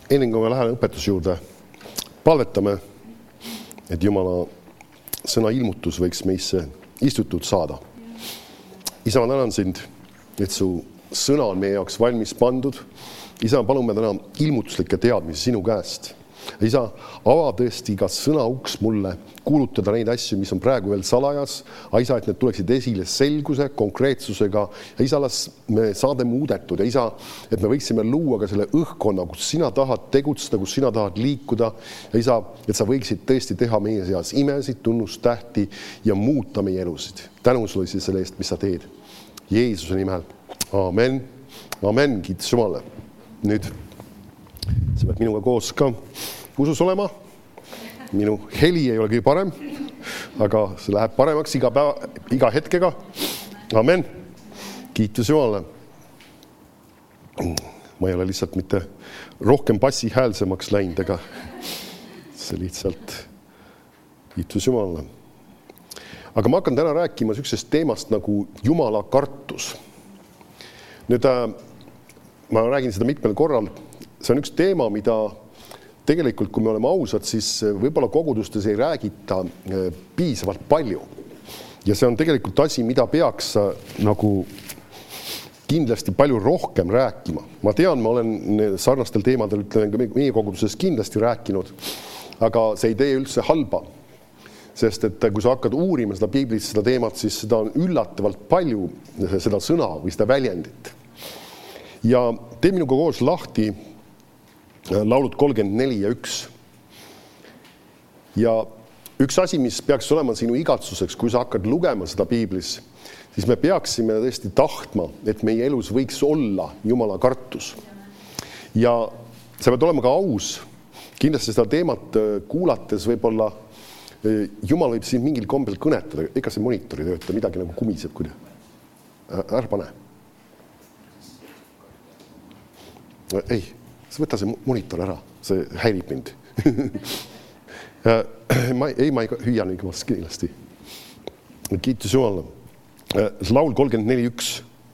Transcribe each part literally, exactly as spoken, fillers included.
enne kui me läheme õpetuse juurde, palvetame, et Jumala sõna ilmutus võiks meisse istutud saada. Isa, ma tänan sind, et su sõna on meie jaoks valmis pandud. Isa, palume täna ilmutuslikke teadmisi sinu käest. Isa, ava tõesti ka sõna uks mulle, kuulutada neid asju, mis on praegu veel salajas. Isa, et need tuleksid esile selguse, konkreetsusega. Ja isa, las me saade muudetud. Ja isa, et me võiksime luua ka selle õhkkonna, kus sina tahad tegutseda, kus sina tahad liikuda. Ja isa, et sa võiksid tõesti teha meie seas imesid, tunnustähti ja muuta meie elusid. Tänu sulle selle eest, mis sa teed. Jeesuse nimel. Amen. Amen. Kiitus Jumala. Nüüd sa pead minuga koos ka usus olema. Minu heli ei ole kõige parem, aga see läheb paremaks iga päeva, iga hetkega. Amen. Kiitus Jumalale. Ma ei ole lihtsalt mitte rohkem passi häälsemaks läinud, aga see lihtsalt kiitus Jumalale. Aga ma hakkan täna rääkima sellisest teemast nagu Jumala kartus. Nüüd ma räägin seda mitmel korral. See on üks teema, mida tegelikult, kui me oleme ausad, siis võib-olla kogudustes ei räägita piisavalt palju. Ja see on tegelikult asi, mida peaks nagu kindlasti palju rohkem rääkima. Ma tean, ma olen sarnastel teemadel, ütlen ka meie koguduses kindlasti rääkinud, aga see ei tee üldse halba. Sest et kui sa hakkad uurima seda piiblis, seda teemat, siis seda on üllatavalt palju seda sõna või seda väljendit. Ja tee minuga koos lahti laulud kolmkümmend neli ja üks. Ja üks asi, mis peaks olema sinu igatsuseks, kui sa hakkad lugema seda piiblis, siis me peaksime tõesti tahtma, et meie elus võiks olla Jumala kartus. Ja sa pead olema ka aus. Kindlasti seda teemat kuulates võib-olla Jumal võib siin mingil kombel kõnetada. Ega see monitori tööta, midagi nagu kumiseb. Kui... Ära pane. Ei, sa võta see monitor ära. See häirib mind. ma, ei, ma ei hüüa nii kõvast kindlasti. Kiitus Jumalale. Laul kolmkümmend neli üks.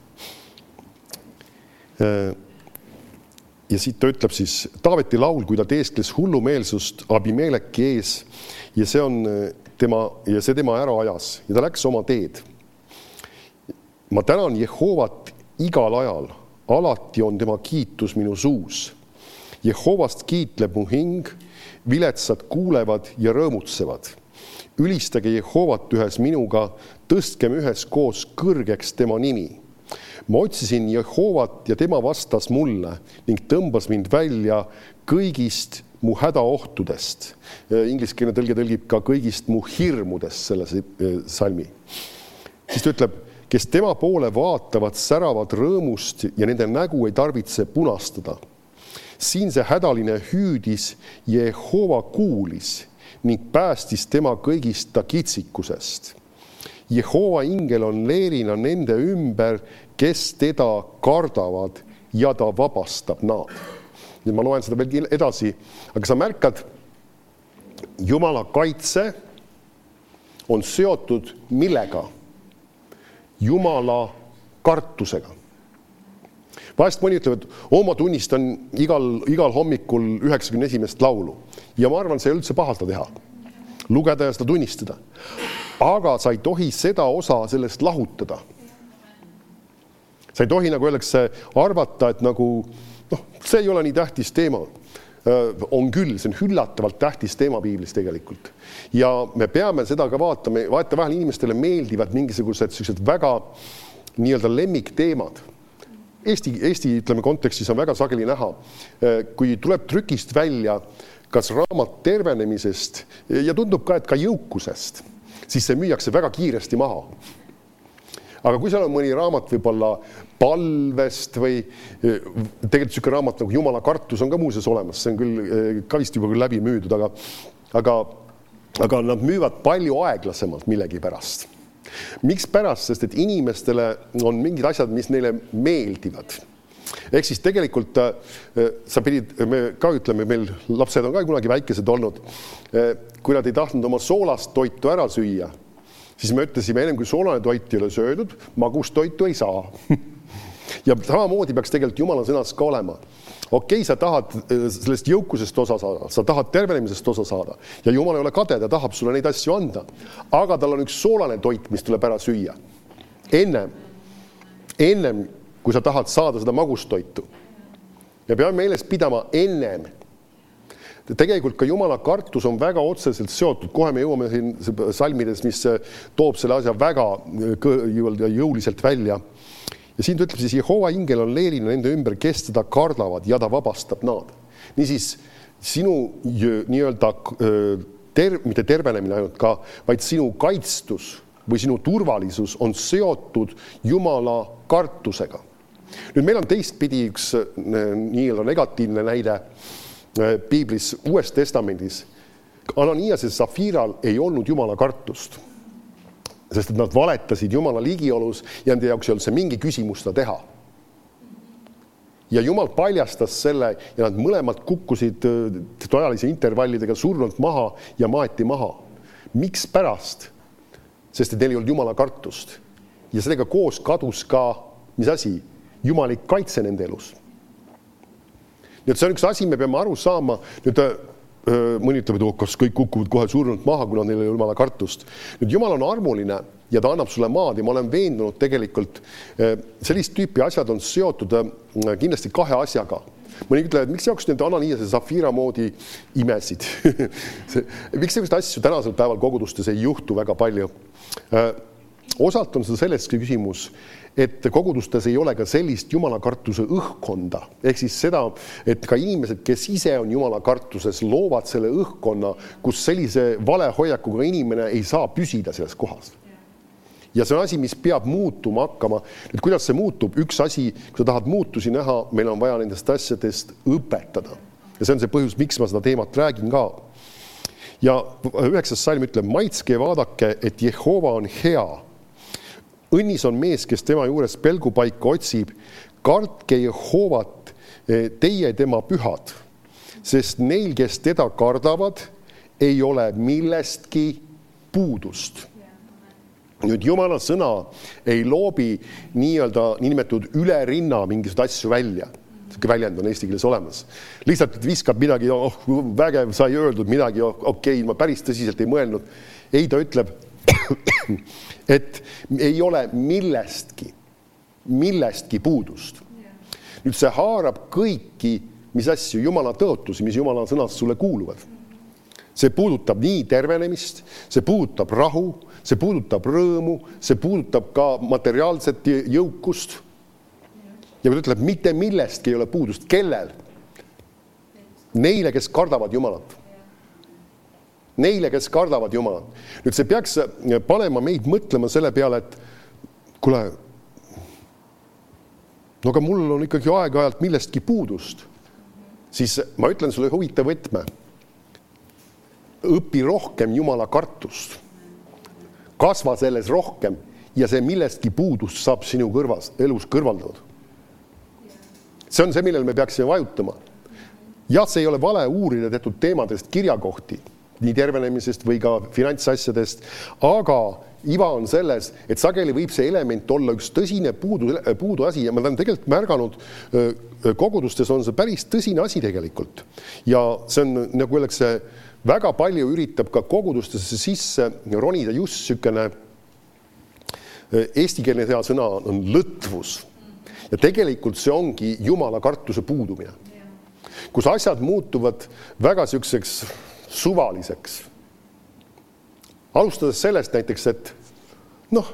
Ja siit ta ütleb siis, Taaveti laul, kui ta teeskles hullumeelsust Abimeleki ees ja see on tema, ja see tema ära ajas ja ta läks oma teed. Ma tänan Jehovat igal ajal, alati on tema kiitus minu suus. Jehovast kiitleb mu hing, viletsad kuulevad ja rõõmutsevad. Ülistage Jehovat ühes minuga, tõstkem ühes koos kõrgeks tema nimi. Ma otsisin Jehovat ja tema vastas mulle ning tõmbas mind välja kõigist mu hädaohtudest. Ingliskeelne tõlge tõlgib ka kõigist mu hirmudest selle salmi. Siis ta ütleb, kes tema poole vaatavad, säravad rõõmust ja nende nägu ei tarvitse punastada. Siin see hädaline hüüdis Jehova kuulis ning päästis tema kõigist ta kitsikusest. Jehova ingel on leerina nende ümber, kes teda kardavad ja ta vabastab nad. Nüüd ma loen seda veel edasi, aga sa märkad, Jumala kaitse on seotud millega? Jumala kartusega. Vahest mõni ütleb, et oh, ma tunnistan igal, igal hommikul üheksakümne esimest laulu. Ja ma arvan, see ei üldse paha seda teha. Lugeda ja seda tunnistada. Aga sa ei tohi seda osa sellest lahutada. Sa ei tohi, nagu öeldakse, arvata, et nagu, noh, see ei ole nii tähtis teema. On küll, see on hüllatavalt tähtis teema piiblis tegelikult. Ja me peame seda ka vaatama, vaata vahel inimestele meeldivad mingisugused sellised väga nii-öelda lemmikteemad. Eesti, Eesti ütleme, kontekstis on väga sageli näha, kui tuleb trükist välja kas raamat tervenemisest ja tundub ka, et ka jõukusest, siis see müüakse väga kiiresti maha. Aga kui seal on mõni raamat võib-olla palvest või tegelikult selline raamat nagu Jumala kartus on ka muuseas olemas, see on küll ka vist juba küll läbi müüdud, aga, aga, aga nad müüvad palju aeglasemalt millegi pärast. Miks pärast? Sest et inimestele on mingid asjad, mis neile meeldivad. Ehk siis tegelikult sa pidid, me ka ütleme, meil lapsed on ka kunagi väikesed olnud, kui nad ei tahtnud oma soolast toitu ära süüa, siis me ütlesime ennem, kui soolane toit ei ole söödud, magust toitu ei saa. Ja samamoodi peaks tegelikult Jumala sõnas ka olema. okei, sa tahad sellest jõukusest osa saada, sa tahad tervenemisest osa saada ja Jumal ei ole kade, ta tahab sulle neid asju anda. Aga tal on üks soolane toit, mis tuleb ära süüa. Ennem, ennem, kui sa tahad saada seda magustoitu. Ja peame meeles pidama ennem. Tegelikult ka Jumala kartus on väga otseselt seotud. Kohe me jõuame siin salmides, mis toob selle asja väga jõuliselt välja. Ja siin ütleb siis, Jehova ingel on leeline nende ümber, kes teda kardavad ja ta vabastab nad. Niisiis, sinu nii-öelda ter, mitte tervenemine ainult ka, vaid sinu kaitstus või sinu turvalisus on seotud Jumala kartusega. Nüüd meil on teistpidi üks nii-öelda negatiivne näide Piiblis Uues Testamendis. Ananias ja Safiral ei olnud Jumala kartust, sest et nad valetasid Jumala ligiolus ja nende jaoks ei olnud see mingi küsimus seda teha. Ja Jumal paljastas selle ja nad mõlemad kukkusid ajalise intervallidega surnult maha ja maeti maha. Miks pärast? Sest et neil ei olnud Jumala kartust. Ja sellega koos kadus ka, mis asi? Jumalik kaitse nende elus. Nii et see on üks asi, me peame aru saama, nüüd mõni ütleb, et kas kõik kukuvad kohe surnud maha, kuna neil ei ole Jumala kartust. Nüüd Jumal on armuline ja ta annab sulle maad ja ma olen veendunud tegelikult, sellist tüüpi asjad on seotud kindlasti kahe asjaga. Mõni ütleb, et miks jaoks need Ananias ja Safira moodi imesid? Miks sellist asju tänasel päeval kogudustes ei juhtu väga palju? Osalt on seda sellestki küsimus, et kogudustes ei ole ka sellist Jumala kartuse õhkkonda. Ehk siis seda, et ka inimesed, kes ise on Jumala kartuses, loovad selle õhkkonna, kus sellise valehoiakuga inimene ei saa püsida selles kohas. Ja see on asi, mis peab muutuma hakkama. Et kuidas see muutub? Üks asi, kui sa tahad muutusi näha, meil on vaja nendest asjadest õpetada. Ja see on see põhjus, miks ma seda teemat räägin ka. Ja üheksas salm ütleb, maitske ja vaadake, et Jehova on hea. Õnnis on mees, kes tema juures pelgupaika otsib. Kartke Jehovat, teie tema pühad, sest neil, kes teda kardavad, ei ole millestki puudust. Nüüd Jumala sõna ei loobi nii-öelda nimetud üle rinna mingisugust asju välja. See väljend on eesti keeles olemas. Lihtsalt viskab midagi, oh, vägev, sai öeldud midagi, okei, okay, ma päris tõsiselt ei mõelnud. Ei, ta ütleb, et ei ole millestki, millestki puudust. Nüüd see haarab kõiki, mis asju, Jumala tõotusi, mis Jumala sõnas sulle kuuluvad. See puudutab nii tervenemist, see puudutab rahu, see puudutab rõõmu, see puudutab ka materiaalset jõukust. Ja kui ta ütleb, mitte millestki ei ole puudust. Kellel? Neile, kes kardavad Jumalat. Neile, kes kardavad Jumalat. Nüüd see peaks panema meid mõtlema selle peale, et kuule, no aga mul on ikkagi aeg-ajalt millestki puudust. Siis ma ütlen sulle huvitav võtme. Õpi rohkem Jumala kartust. Kasva selles rohkem ja see millestki puudust saab sinu kõrvas, elus kõrvaldatud. See on see, millel me peaksime vajutama. Jah, see ei ole vale uurida tehtud teemadest kirjakohti, nii tervenemisest või ka finantsasjadest, aga iva on selles, et sageli võib see element olla üks tõsine puudu, puudu asi ja ma olen tegelikult märganud, kogudustes on see päris tõsine asi tegelikult. Ja see on, nagu öeldakse, väga palju üritab ka kogudustesse sisse ronida just sükene eestikeelne hea sõna on lõtvus. Ja tegelikult see ongi Jumala kartuse puudumine. Kus asjad muutuvad väga sükseks suvaliseks. Alustades sellest näiteks, et noh,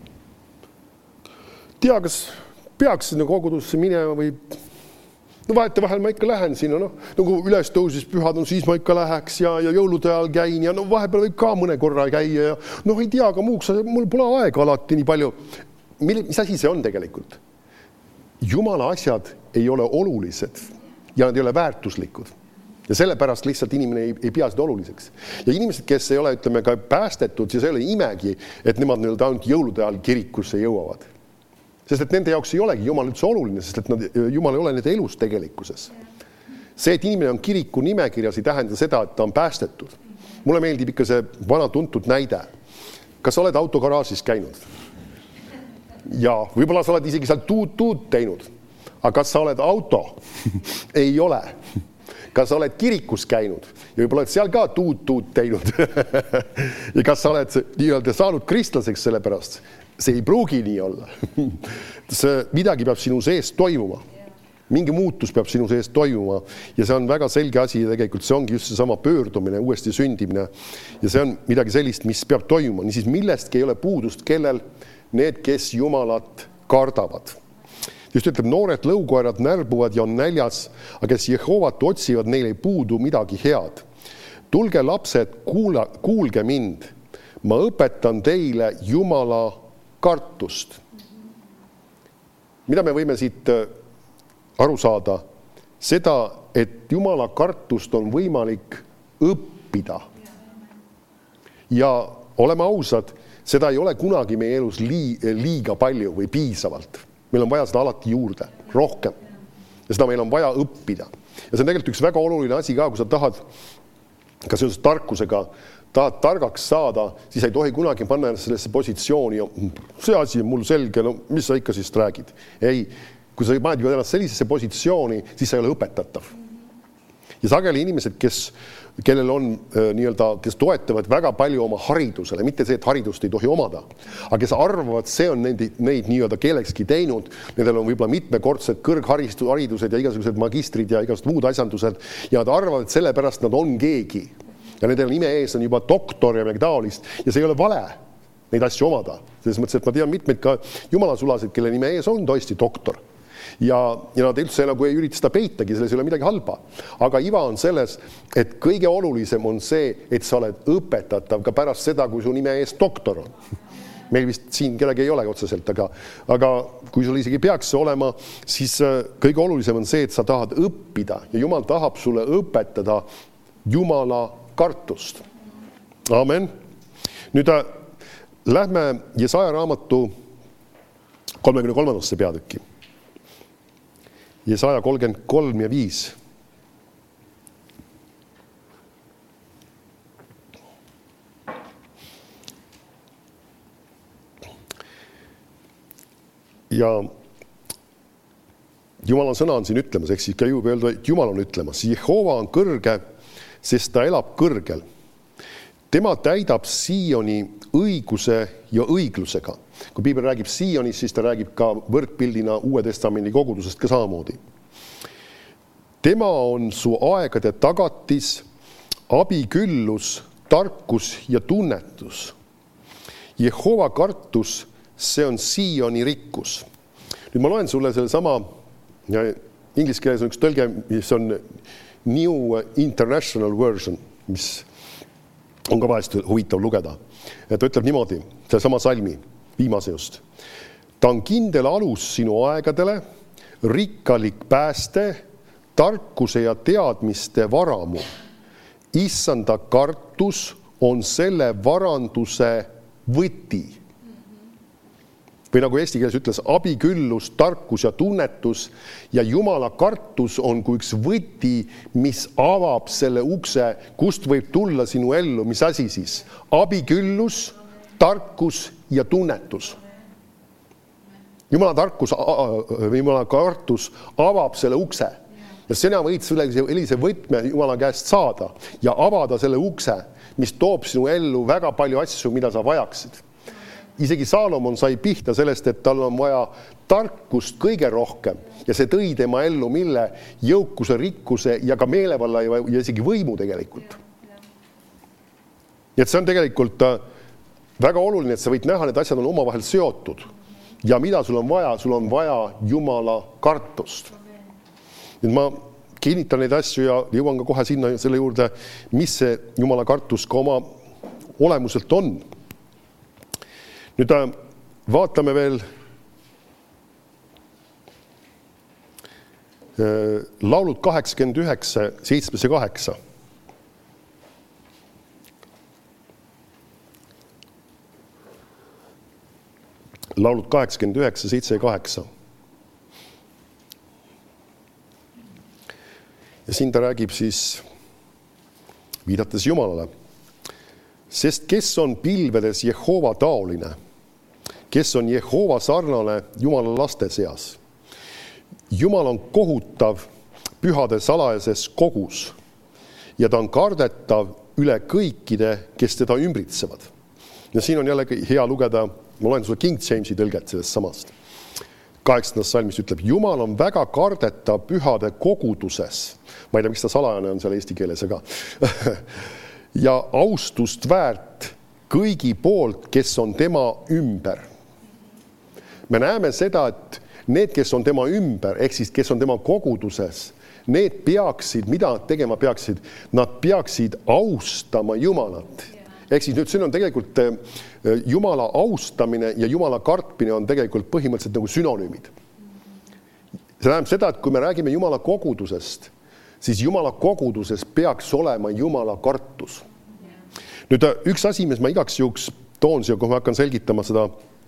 tea, kas peaks sinna kogudusse minema või no vaete vahel ma ikka lähen sinna, noh, nagu üles tõusis pühad, no siis ma ikka läheks ja, ja jõulude ajal käin ja no vahepeal võib ka mõne korra käia ja noh, ei tea, aga muuks, mul pole aega alati nii palju. Mis asi see on tegelikult? Jumala asjad ei ole olulised ja nad ei ole väärtuslikud. Ja sellepärast lihtsalt inimene ei, ei pea seda oluliseks. Ja inimesed, kes ei ole, ütleme, ka päästetud, siis ei ole imegi, et nemad nii-öelda ainult jõulude ajal kirikusse jõuavad. Sest et nende jaoks ei olegi Jumal üldse oluline, sest et nad, Jumal ei ole nende elus tegelikkuses. See, et inimene on kiriku nimekirjas, ei tähenda seda, et ta on päästetud. Mulle meeldib ikka see vana tuntud näide. Kas sa oled autogaraažis käinud? Ja võib-olla sa oled isegi seal tuut-tuut teinud. aga kas sa oled auto? Ei ole. Kas sa oled kirikus käinud ja võib-olla oled seal ka tuud-tuud teinud? Ja kas sa oled nii-öelda saanud kristlaseks selle pärast? See ei pruugi nii olla. See midagi peab sinu sees toimuma. Mingi muutus peab sinu sees toimuma ja see on väga selge asi ja tegelikult see ongi just see sama pöördumine, uuesti sündimine ja see on midagi sellist, mis peab toimuma. Niisiis millestki ei ole puudust, kellel need, kes Jumalat kardavad. Just ütleb, noored lõukoerad närbuvad ja on näljas, aga kes Jehovat otsivad, neil ei puudu midagi head. Tulge lapsed, kuula, kuulge mind, ma õpetan teile Jumala kartust. Mida me võime siit aru saada? Seda, et Jumala kartust on võimalik õppida. Ja oleme ausad, seda ei ole kunagi meie elus liiga palju või piisavalt. Meil on vaja seda alati juurde, rohkem. Ja seda meil on vaja õppida. Ja see on tegelikult üks väga oluline asi ka, kui sa tahad ka seoses tarkusega tahad targaks saada, siis ei tohi kunagi panna sellesse positsiooni ja see asi on mul selge, no mis sa ikka siis räägid. Ei, kui sa paned juba ennast sellisesse positsiooni, siis sa ei ole õpetatav. Ja sageli inimesed, kes, kellel on äh, nii-öelda, kes toetavad väga palju oma haridusele, mitte see, et haridust ei tohi omada, aga kes arvavad, see on neid, neid nii-öelda keelekski teinud, nendel on võib-olla mitmekordsed kõrgharidused ja igasugused magistrid ja igasugused muud asjandused ja nad arvavad, et sellepärast nad on keegi. Ja nendel nime ees on juba doktor ja midagi taolist ja see ei ole vale neid asju omada. Selles mõttes, et ma tean mitmeid ka jumalasulasid, kelle nime ees on tõesti doktor. Ja, ja nad üldse nagu ei ürita seda peitagi, selles ei ole midagi halba. Aga iva on selles, et kõige olulisem on see, et sa oled õpetatav ka pärast seda, kui su nime ees doktor on. Meil vist siin kedagi ei ole otseselt, aga, aga kui sul isegi peaks olema, siis kõige olulisem on see, et sa tahad õppida ja Jumal tahab sulle õpetada Jumala kartust. Amen. Nüüd lähme Jesaja raamatu kolmekümne kolmandasse peatükki. Jesaja kolmkümmend kolm ja viis. Ja Jumala sõna on siin ütlemas, ehk siis ka jõuab öelda, et Jumal on ütlemas. Jehova on kõrge, sest ta elab kõrgel. Tema täidab Sioni õiguse ja õiglusega. Kui Piibel räägib Sionist, siis ta räägib ka võrdpildina Uue Testamendi kogudusest ka samamoodi. Tema on su aegade tagatis, abiküllus, tarkus ja tunnetus. Jehova kartus, see on Sioni rikkus. Nüüd ma loen sulle selle sama, inglise keeles on üks tõlge, mis on New International Version, mis on ka vahest huvitav lugeda. Ta ütleb niimoodi, see sama salmi, viimase just. Ta on kindel alus sinu aegadele, rikkalik pääste, tarkuse ja teadmiste varamu. Issanda kartus on selle varanduse võti. Või nagu eesti keeles ütles, abiküllus, tarkus ja tunnetus ja Jumala kartus on kui üks võti, mis avab selle ukse, kust võib tulla sinu ellu, mis asi siis? Abiküllus, tarkus ja tunnetus. Jumala tarkus, Jumala kartus avab selle ukse ja sina võid sellise võtme Jumala käest saada ja avada selle ukse, mis toob sinu ellu väga palju asju, mida sa vajaksid. Isegi Saalomon sai pihta sellest, et tal on vaja tarkust kõige rohkem ja see tõi tema ellu mille jõukuse, rikkuse ja ka meelevalla ja isegi võimu tegelikult. Ja see on tegelikult väga oluline, et sa võid näha, need asjad on omavahel seotud ja mida sul on vaja, sul on vaja Jumala kartust. Nüüd ma kinnitan neid asju ja jõuan ka kohe sinna selle juurde, mis see Jumala kartus ka oma olemuselt on. Nüüd vaatame veel laulud kaheksakümmend üheksa, seitse ja kaheksa. Laulud kaheksakümmend üheksa, seitse ja kaheksa. Ja siin ta räägib siis, viidates Jumalale, sest kes on pilvedes Jehova taoline, kes on Jehova sarnane Jumala laste seas. Jumal on kohutav pühade salajases kogus ja ta on kardetav üle kõikide, kes teda ümbritsevad. Ja siin on jällegi hea lugeda, ma loen sulle King Jamesi tõlget sellest samast. Kaheksandas salmis ütleb, Jumal on väga kardetav pühade koguduses. Ma ei tea, miks ta salajane on seal eesti keeles, aga ja austust väärt kõigi poolt, kes on tema ümber. Me näeme seda, et need, kes on tema ümber, ehk siis kes on tema koguduses, need peaksid, mida nad tegema peaksid, nad peaksid austama Jumalat. Ehk siis nüüd siin on tegelikult Jumala austamine ja Jumala kartmine on tegelikult põhimõtteliselt nagu synonüümid. See tähendab seda, et kui me räägime Jumala kogudusest, siis Jumala koguduses peaks olema Jumala kartus. Nüüd üks asi, mis ma igaks juhuks toon siia, kui ma hakkan selgitama seda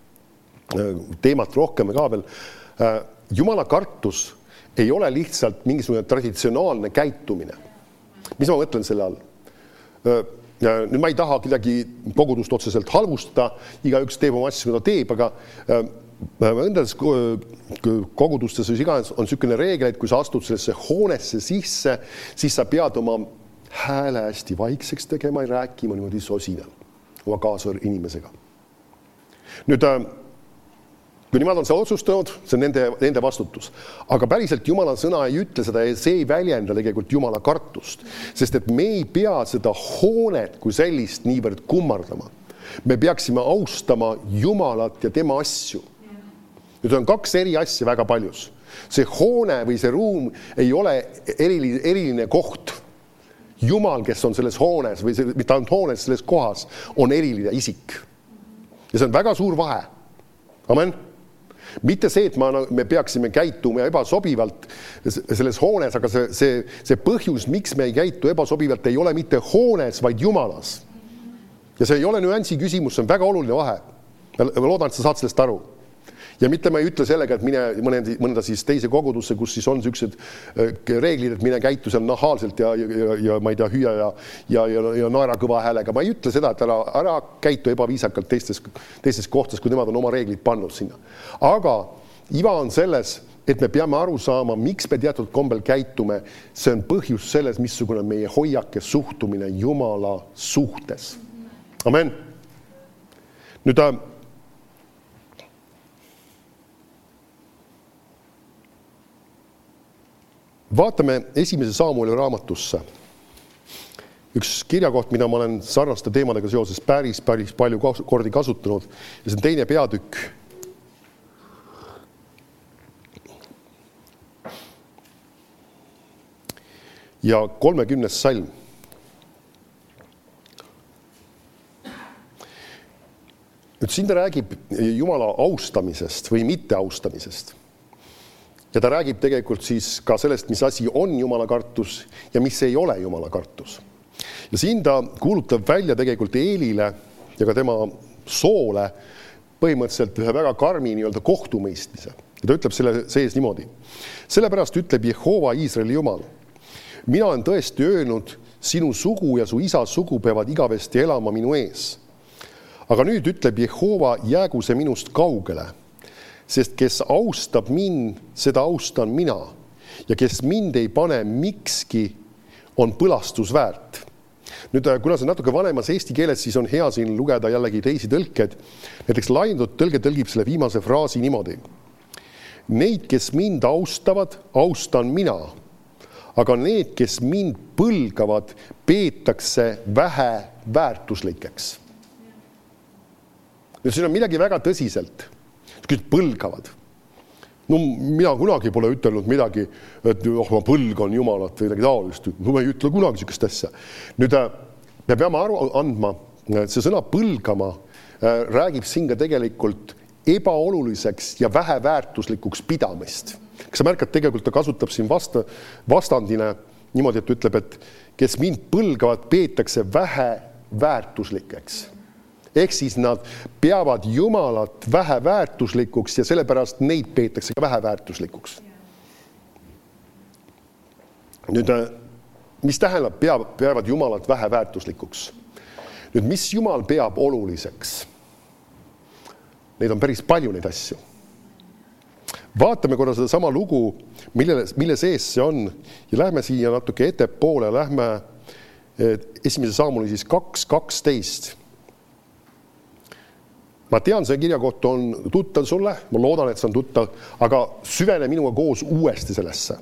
teemat rohkem ka veel, Jumala kartus ei ole lihtsalt mingisugune traditsionaalne käitumine. Mis ma mõtlen selle all? Ja nüüd ma ei taha kedagi kogudust otseselt halvustada, igaüks teeb oma asju, mida teeb, aga õndades kogudustes on niisugune reegel, et kui sa astud sellesse hoonesse sisse, siis sa pead oma hääle hästi vaikseks tegema ja rääkima niimoodi sosinal oma kaasvõr inimesega. Nüüd, kui nemad on seal otsustanud, see on nende, nende vastutus. Aga päriselt Jumala sõna ei ütle seda ja see ei väljenda tegelikult Jumala kartust, sest et me ei pea seda hoonet kui sellist niivõrd kummardama. Me peaksime austama Jumalat ja tema asju. Nüüd on kaks eri asja väga paljus. See hoone või see ruum ei ole eriline, eriline koht. Jumal, kes on selles hoones või see, mitte ainult hoones, selles kohas, on eriline isik. Ja see on väga suur vahe. Amen. Mitte see, et ma, me peaksime käituma ebasobivalt selles hoones, aga see, see, see põhjus, miks me ei käitu ebasobivalt, ei ole mitte hoones, vaid Jumalas. Ja see ei ole nüansi küsimus, see on väga oluline vahe. Ma loodan, et sa saad sellest aru. Ja mitte ma ei ütle sellega, et mine mõnda, mõnda siis teise kogudusse, kus siis on sellised reeglid, et mine käitu seal nahaalselt ja, ja, ja ma ei tea, hüüa ja, ja, ja, ja naera kõva häälega. Ma ei ütle seda, et ära, ära käitu ebaviisakalt teistes, teistes kohtades, kui nemad on oma reeglid pannud sinna. Aga iva on selles, et me peame aru saama, miks me teatud kombel käitume. See on põhjus selles, missugune meie hoiak ja suhtumine Jumala suhtes. Amen. Nüüd ta vaatame esimese Saamueli raamatusse. Üks kirjakoht, mida ma olen sarnaste teemadega seoses päris, päris palju kordi kasutanud. Ja see on teine peatükk. Ja kolmekümnes salm. Nüüd siin ta räägib Jumala austamisest või mitte austamisest. Ja ta räägib tegelikult siis ka sellest, mis asi on Jumala kartus ja mis ei ole Jumala kartus. Ja siin ta kuulutab välja tegelikult Eelile ja ka tema soole põhimõtteliselt ühe väga karmi nii-öelda kohtumõistmise. Ja ta ütleb selle sees niimoodi. Sellepärast ütleb Jehova Iisraeli Jumal. Mina olen tõesti öelnud, sinu sugu ja su isa sugu peavad igavesti elama minu ees. Aga nüüd ütleb Jehova, jäägu see minust kaugele. Sest kes austab mind, seda austan mina. Ja kes mind ei pane mikski, on põlastus väärt. Nüüd, kuna see natuke vanemas eesti keeles, siis on hea siin lugeda jällegi teisi tõlked. Näiteks laiendatud tõlge tõlgib selle viimase fraasi niimoodi. Neid, kes mind austavad, austan mina. Aga need, kes mind põlgavad, peetakse vähe väärtuslikeks. Nüüd, siin on midagi väga tõsiselt. Kõik põlgavad. No mina kunagi pole ütelnud midagi, et oh, ma põlgan Jumalat või midagi taolist. No ma ei ütle kunagi sellist asja. Nüüd me peame aru andma, see sõna põlgama räägib siin ka tegelikult ebaoluliseks ja väheväärtuslikuks pidamist. Kas sa märkad, tegelikult ta kasutab siin vasta, vastandine niimoodi, et ütleb, et kes mind põlgavad, peetakse väheväärtuslikeks. Ehk siis nad peavad Jumalat väheväärtuslikuks ja sellepärast neid peetakse ka väheväärtuslikuks. Nüüd, mis tähendab, peab, peavad Jumalat väheväärtuslikuks? Nüüd, mis Jumal peab oluliseks? Neid on päris palju neid asju. Vaatame korra seda sama lugu, mille, mille sees see on ja lähme siia natuke ettepoole, lähme esimese Saamuli siis kaks kaksteist. Ma tean, see kirjakoht on tuttav sulle, ma loodan, et see on tuttav, aga süvene minuga koos uuesti sellesse.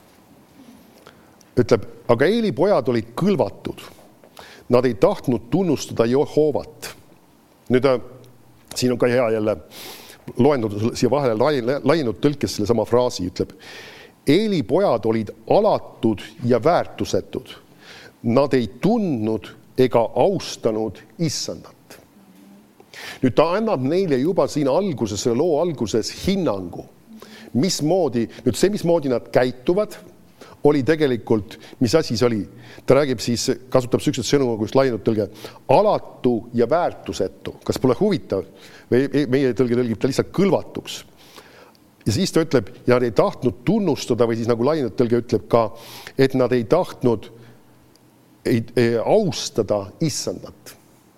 Ütleb, aga Eeli pojad olid kõlvatud. Nad ei tahtnud tunnustada Jehoovat. Nüüd siin on ka hea jälle loendud siia vahele lainud tõlkes selle sama fraasi, ütleb, Eeli pojad olid alatud ja väärtusetud. Nad ei tundnud ega austanud issandat. Nüüd ta annab neile juba siin alguses, selle loo alguses hinnangu. Mismoodi, nüüd see, mismoodi nad käituvad, oli tegelikult, mis asi see oli? Ta räägib siis, kasutab sükset sõnu, kus lainud tõlge, alatu ja väärtusetu. Kas pole huvitav? Meie tõlge tõlgib ta lihtsalt kõlvatuks. Ja siis ta ütleb, ja nad ei tahtnud tunnustada, või siis nagu lainud tõlge ütleb ka, et nad ei tahtnud ei, ei austada issandat.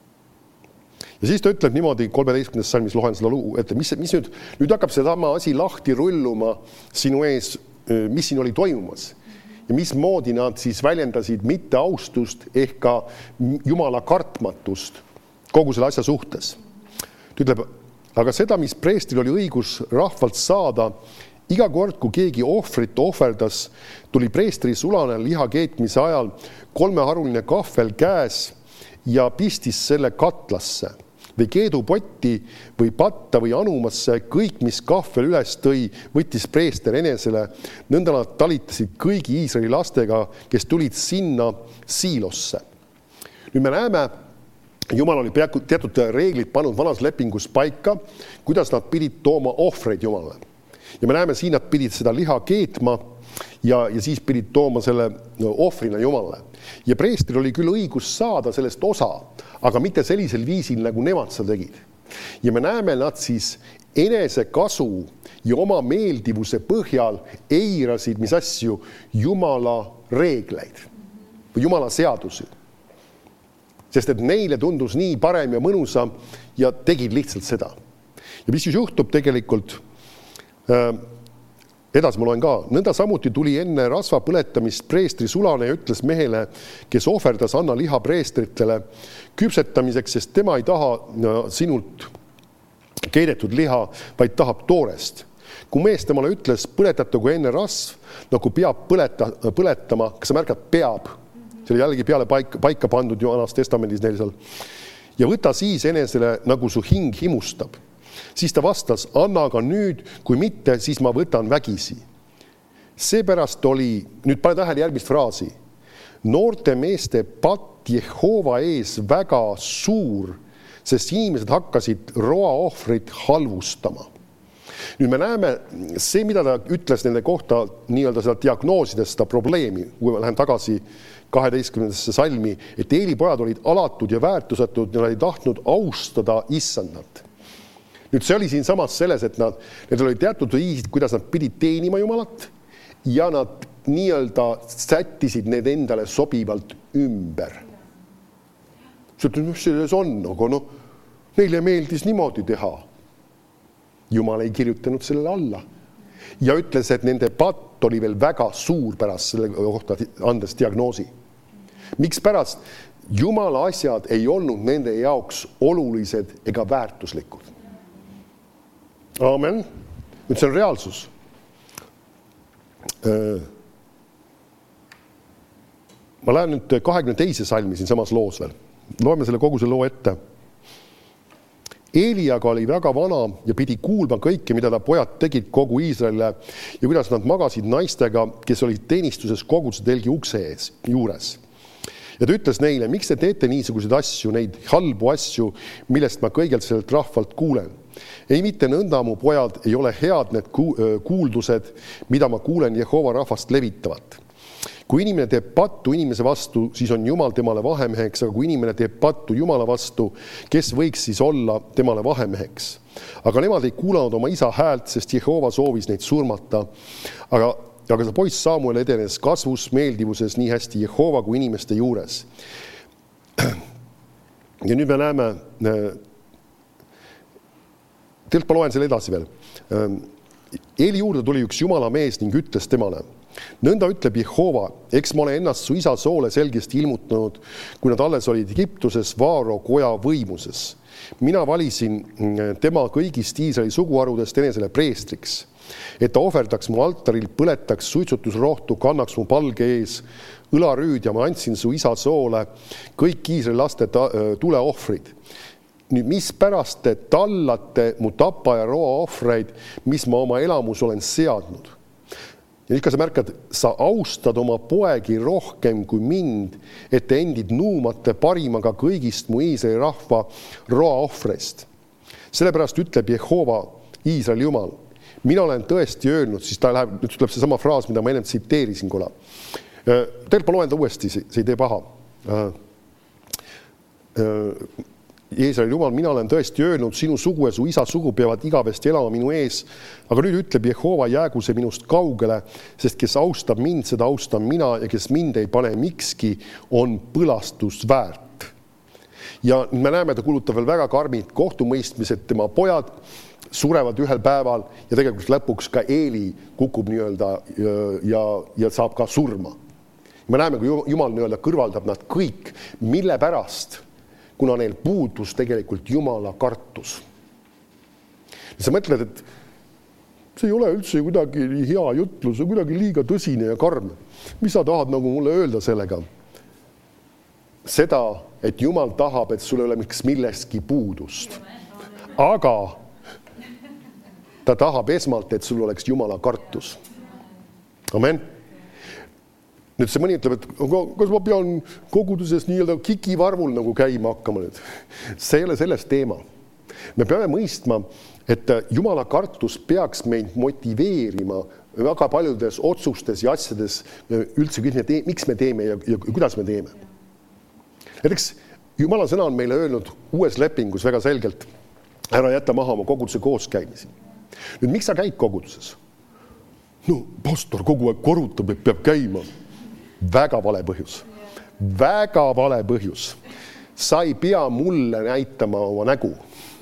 Ja siis ta ütleb niimoodi, kolmeteistkümnes salmis lohen seda lugu, et mis, mis nüüd, nüüd hakkab seda asi lahti rulluma sinu ees, mis siin oli toimumas. Ja mismoodi nad siis väljendasid mitte austust ehk ka Jumala kartmatust kogu selle asja suhtes. Ta ütleb, aga seda, mis preestril oli õigus rahvalt saada, iga kord, kui keegi ohvrit ohverdas, tuli preestri sulane liha keetmise ajal kolmeharuline kahvel käes ja pistis selle katlasse või keedupotti või patta või anumasse, kõik, mis kahvel üles tõi, võttis preester enesele. Nõnda nad talitasid kõigi Iisraeli lastega, kes tulid sinna Siilosse. Nüüd me näeme, Jumal oli teatud reeglid pannud vanas lepingus paika, kuidas nad pidid tooma ohvreid Jumalale. Ja me näeme, siin nad pidid seda liha keetma ja, ja siis pidid tooma selle ohvrina Jumalale. Ja preestril oli küll õigus saada sellest osa, aga mitte sellisel viisil, nagu nemad seda tegid. Ja me näeme, nad siis enese kasu ja oma meeldivuse põhjal eirasid, mis asju, Jumala reegleid või Jumala seadusi. Sest et neile tundus nii parem ja mõnusam ja tegid lihtsalt seda. Ja mis siis juhtub tegelikult, äh, edasi ma loen ka, nõnda samuti tuli enne rasva põletamist preestri sulane ja ütles mehele, kes ohverdas anna liha preestritele küpsetamiseks, sest tema ei taha sinult keedetud liha, vaid tahab toorest. Kui mees temale ütles, põletatagu enne rasv, nagu peab põleta, põletama, kas sa märkad, peab, see oli jällegi peale paika, paika pandud ju Vanas testamendis neil seal, ja võta siis enesele, nagu su hing himustab. Siis ta vastas, anna aga nüüd, kui mitte, siis ma võtan vägisi. Seepärast oli, nüüd pane tähele järgmist fraasi, noorte meeste patt Jehova ees väga suur, sest inimesed hakkasid roaohvrit halvustama. Nüüd me näeme, see, mida ta ütles nende kohta nii-öelda seda diagnoosides, seda probleemi, kui ma lähen tagasi kaheteistkümnendasse salmi, et Eeli pojad olid alatud ja väärtusetud ja nad ei tahtnud austada issandat. Nüüd see oli siin samas selles, et nad, need oli teatud viisid, kuidas nad pidid teenima Jumalat ja nad nii-öelda sättisid need endale sobivalt ümber. See, mis selles on, aga no, neile meeldis niimoodi teha. Jumal ei kirjutanud sellele alla ja ütles, et nende patt oli veel väga suur pärast selle kohta andes diagnoosi. Miks pärast? Jumala asjad ei olnud nende jaoks olulised ega väärtuslikud. Amen. Nüüd see on reaalsus. Ma lähen nüüd kahekümne teise salmi siin samas loos veel. Loeme selle kogu selle loo ette. Eeli aga oli väga vana ja pidi kuulma kõike, mida ta pojad tegid kogu Iisraelile ja kuidas nad magasid naistega, kes olid teenistuses koguduse telgi ukse ees, juures. Ja ta ütles neile, miks te teete niisuguseid asju, neid halbu asju, millest ma kõigelt sellelt rahvalt kuulen. Ei mitte nõnda, mu pojad, ei ole head need kuuldused, mida ma kuulen Jehova rahvast levitavat. Kui inimene teeb pattu inimese vastu, siis on Jumal temale vahemeheks, aga kui inimene teeb pattu Jumala vastu, kes võiks siis olla temale vahemeheks? Aga nemad ei kuulanud oma isa häält, sest Jehova soovis neid surmata. Aga, aga see poiss Samuel edenes kasvus, meeldivuses nii hästi Jehova kui inimeste juures. Ja nüüd me näeme, tegelikult ma loen selle edasi veel. Eeli juurde tuli üks jumala mees ning ütles temale: nõnda ütleb Jehova, eks ma olen ennast su isa soole selgesti ilmutanud, kui nad alles olid Egiptuses Vaaro koja võimuses. Mina valisin tema kõigist Iisraeli suguharudest enesele preestriks, et ta ohverdaks mu altaril, põletaks suitsutusrohtu, kannaks mu palge ees õlarüüd ja ma andsin su isa soole kõik Iisraeli laste tuleohvrid. Nüüd, mis pärast te tallate mu tapa ja roa ohvreid, mis ma oma elamus olen seadnud? Ja ikka sa märkad, sa austad oma poegi rohkem kui mind, et te endid nuumate parimaga kõigist mu Iisraeli rahva roa ohvreist. Sellepärast ütleb Jehova, Iisraeli Jumal, mina olen tõesti öelnud, siis ta läheb, nüüd tuleb see sama fraas, mida ma enne tsiteerisin kola. Tegelikult ma loen ta uuesti, see ei tee paha. Iisraeli Jumal, mina olen tõesti öelnud, sinu sugu ja su isa sugu peavad igavesti elama minu ees, aga nüüd ütleb Jehova, jäägu see minust kaugele, sest kes austab mind, seda austab mina ja kes mind ei pane mikski, on põlastus väärt. Ja me näeme, ta kulutab veel väga karmid kohtumõistmised, tema pojad surevad ühel päeval ja tegelikult lõpuks ka Eeli kukub nii-öelda ja, ja, ja saab ka surma. Me näeme, kui Jumal nii-öelda kõrvaldab nad kõik, mille pärast, kuna neil puudus tegelikult Jumala kartus. Ja sa mõtled, et see ei ole üldse kuidagi hea jutlus, see on kuidagi liiga tõsine ja karm. Mis sa tahad nagu mulle öelda sellega? Seda, et Jumal tahab, et sul ei ole millestki puudust. Aga ta tahab esmalt, et sul oleks Jumala kartus. Amen. Nüüd see mõni ütleb, et kas ma pean koguduses nii-öelda kikivarvul nagu käima hakkama nüüd? See ei ole sellest teema. Me peame mõistma, et Jumala kartus peaks meid motiveerima väga paljudes otsustes ja asjades üldse, miks me teeme ja, ja kuidas me teeme. Näiteks Jumala sõna on meile öelnud uues lepingus väga selgelt, ära jätta maha oma koguduse kooskäimisi. Nüüd, miks sa käid koguduses? No, pastor kogu aeg korutab, et peab käima. Väga vale põhjus. Väga vale põhjus. Sa ei pea mulle näitama oma nägu.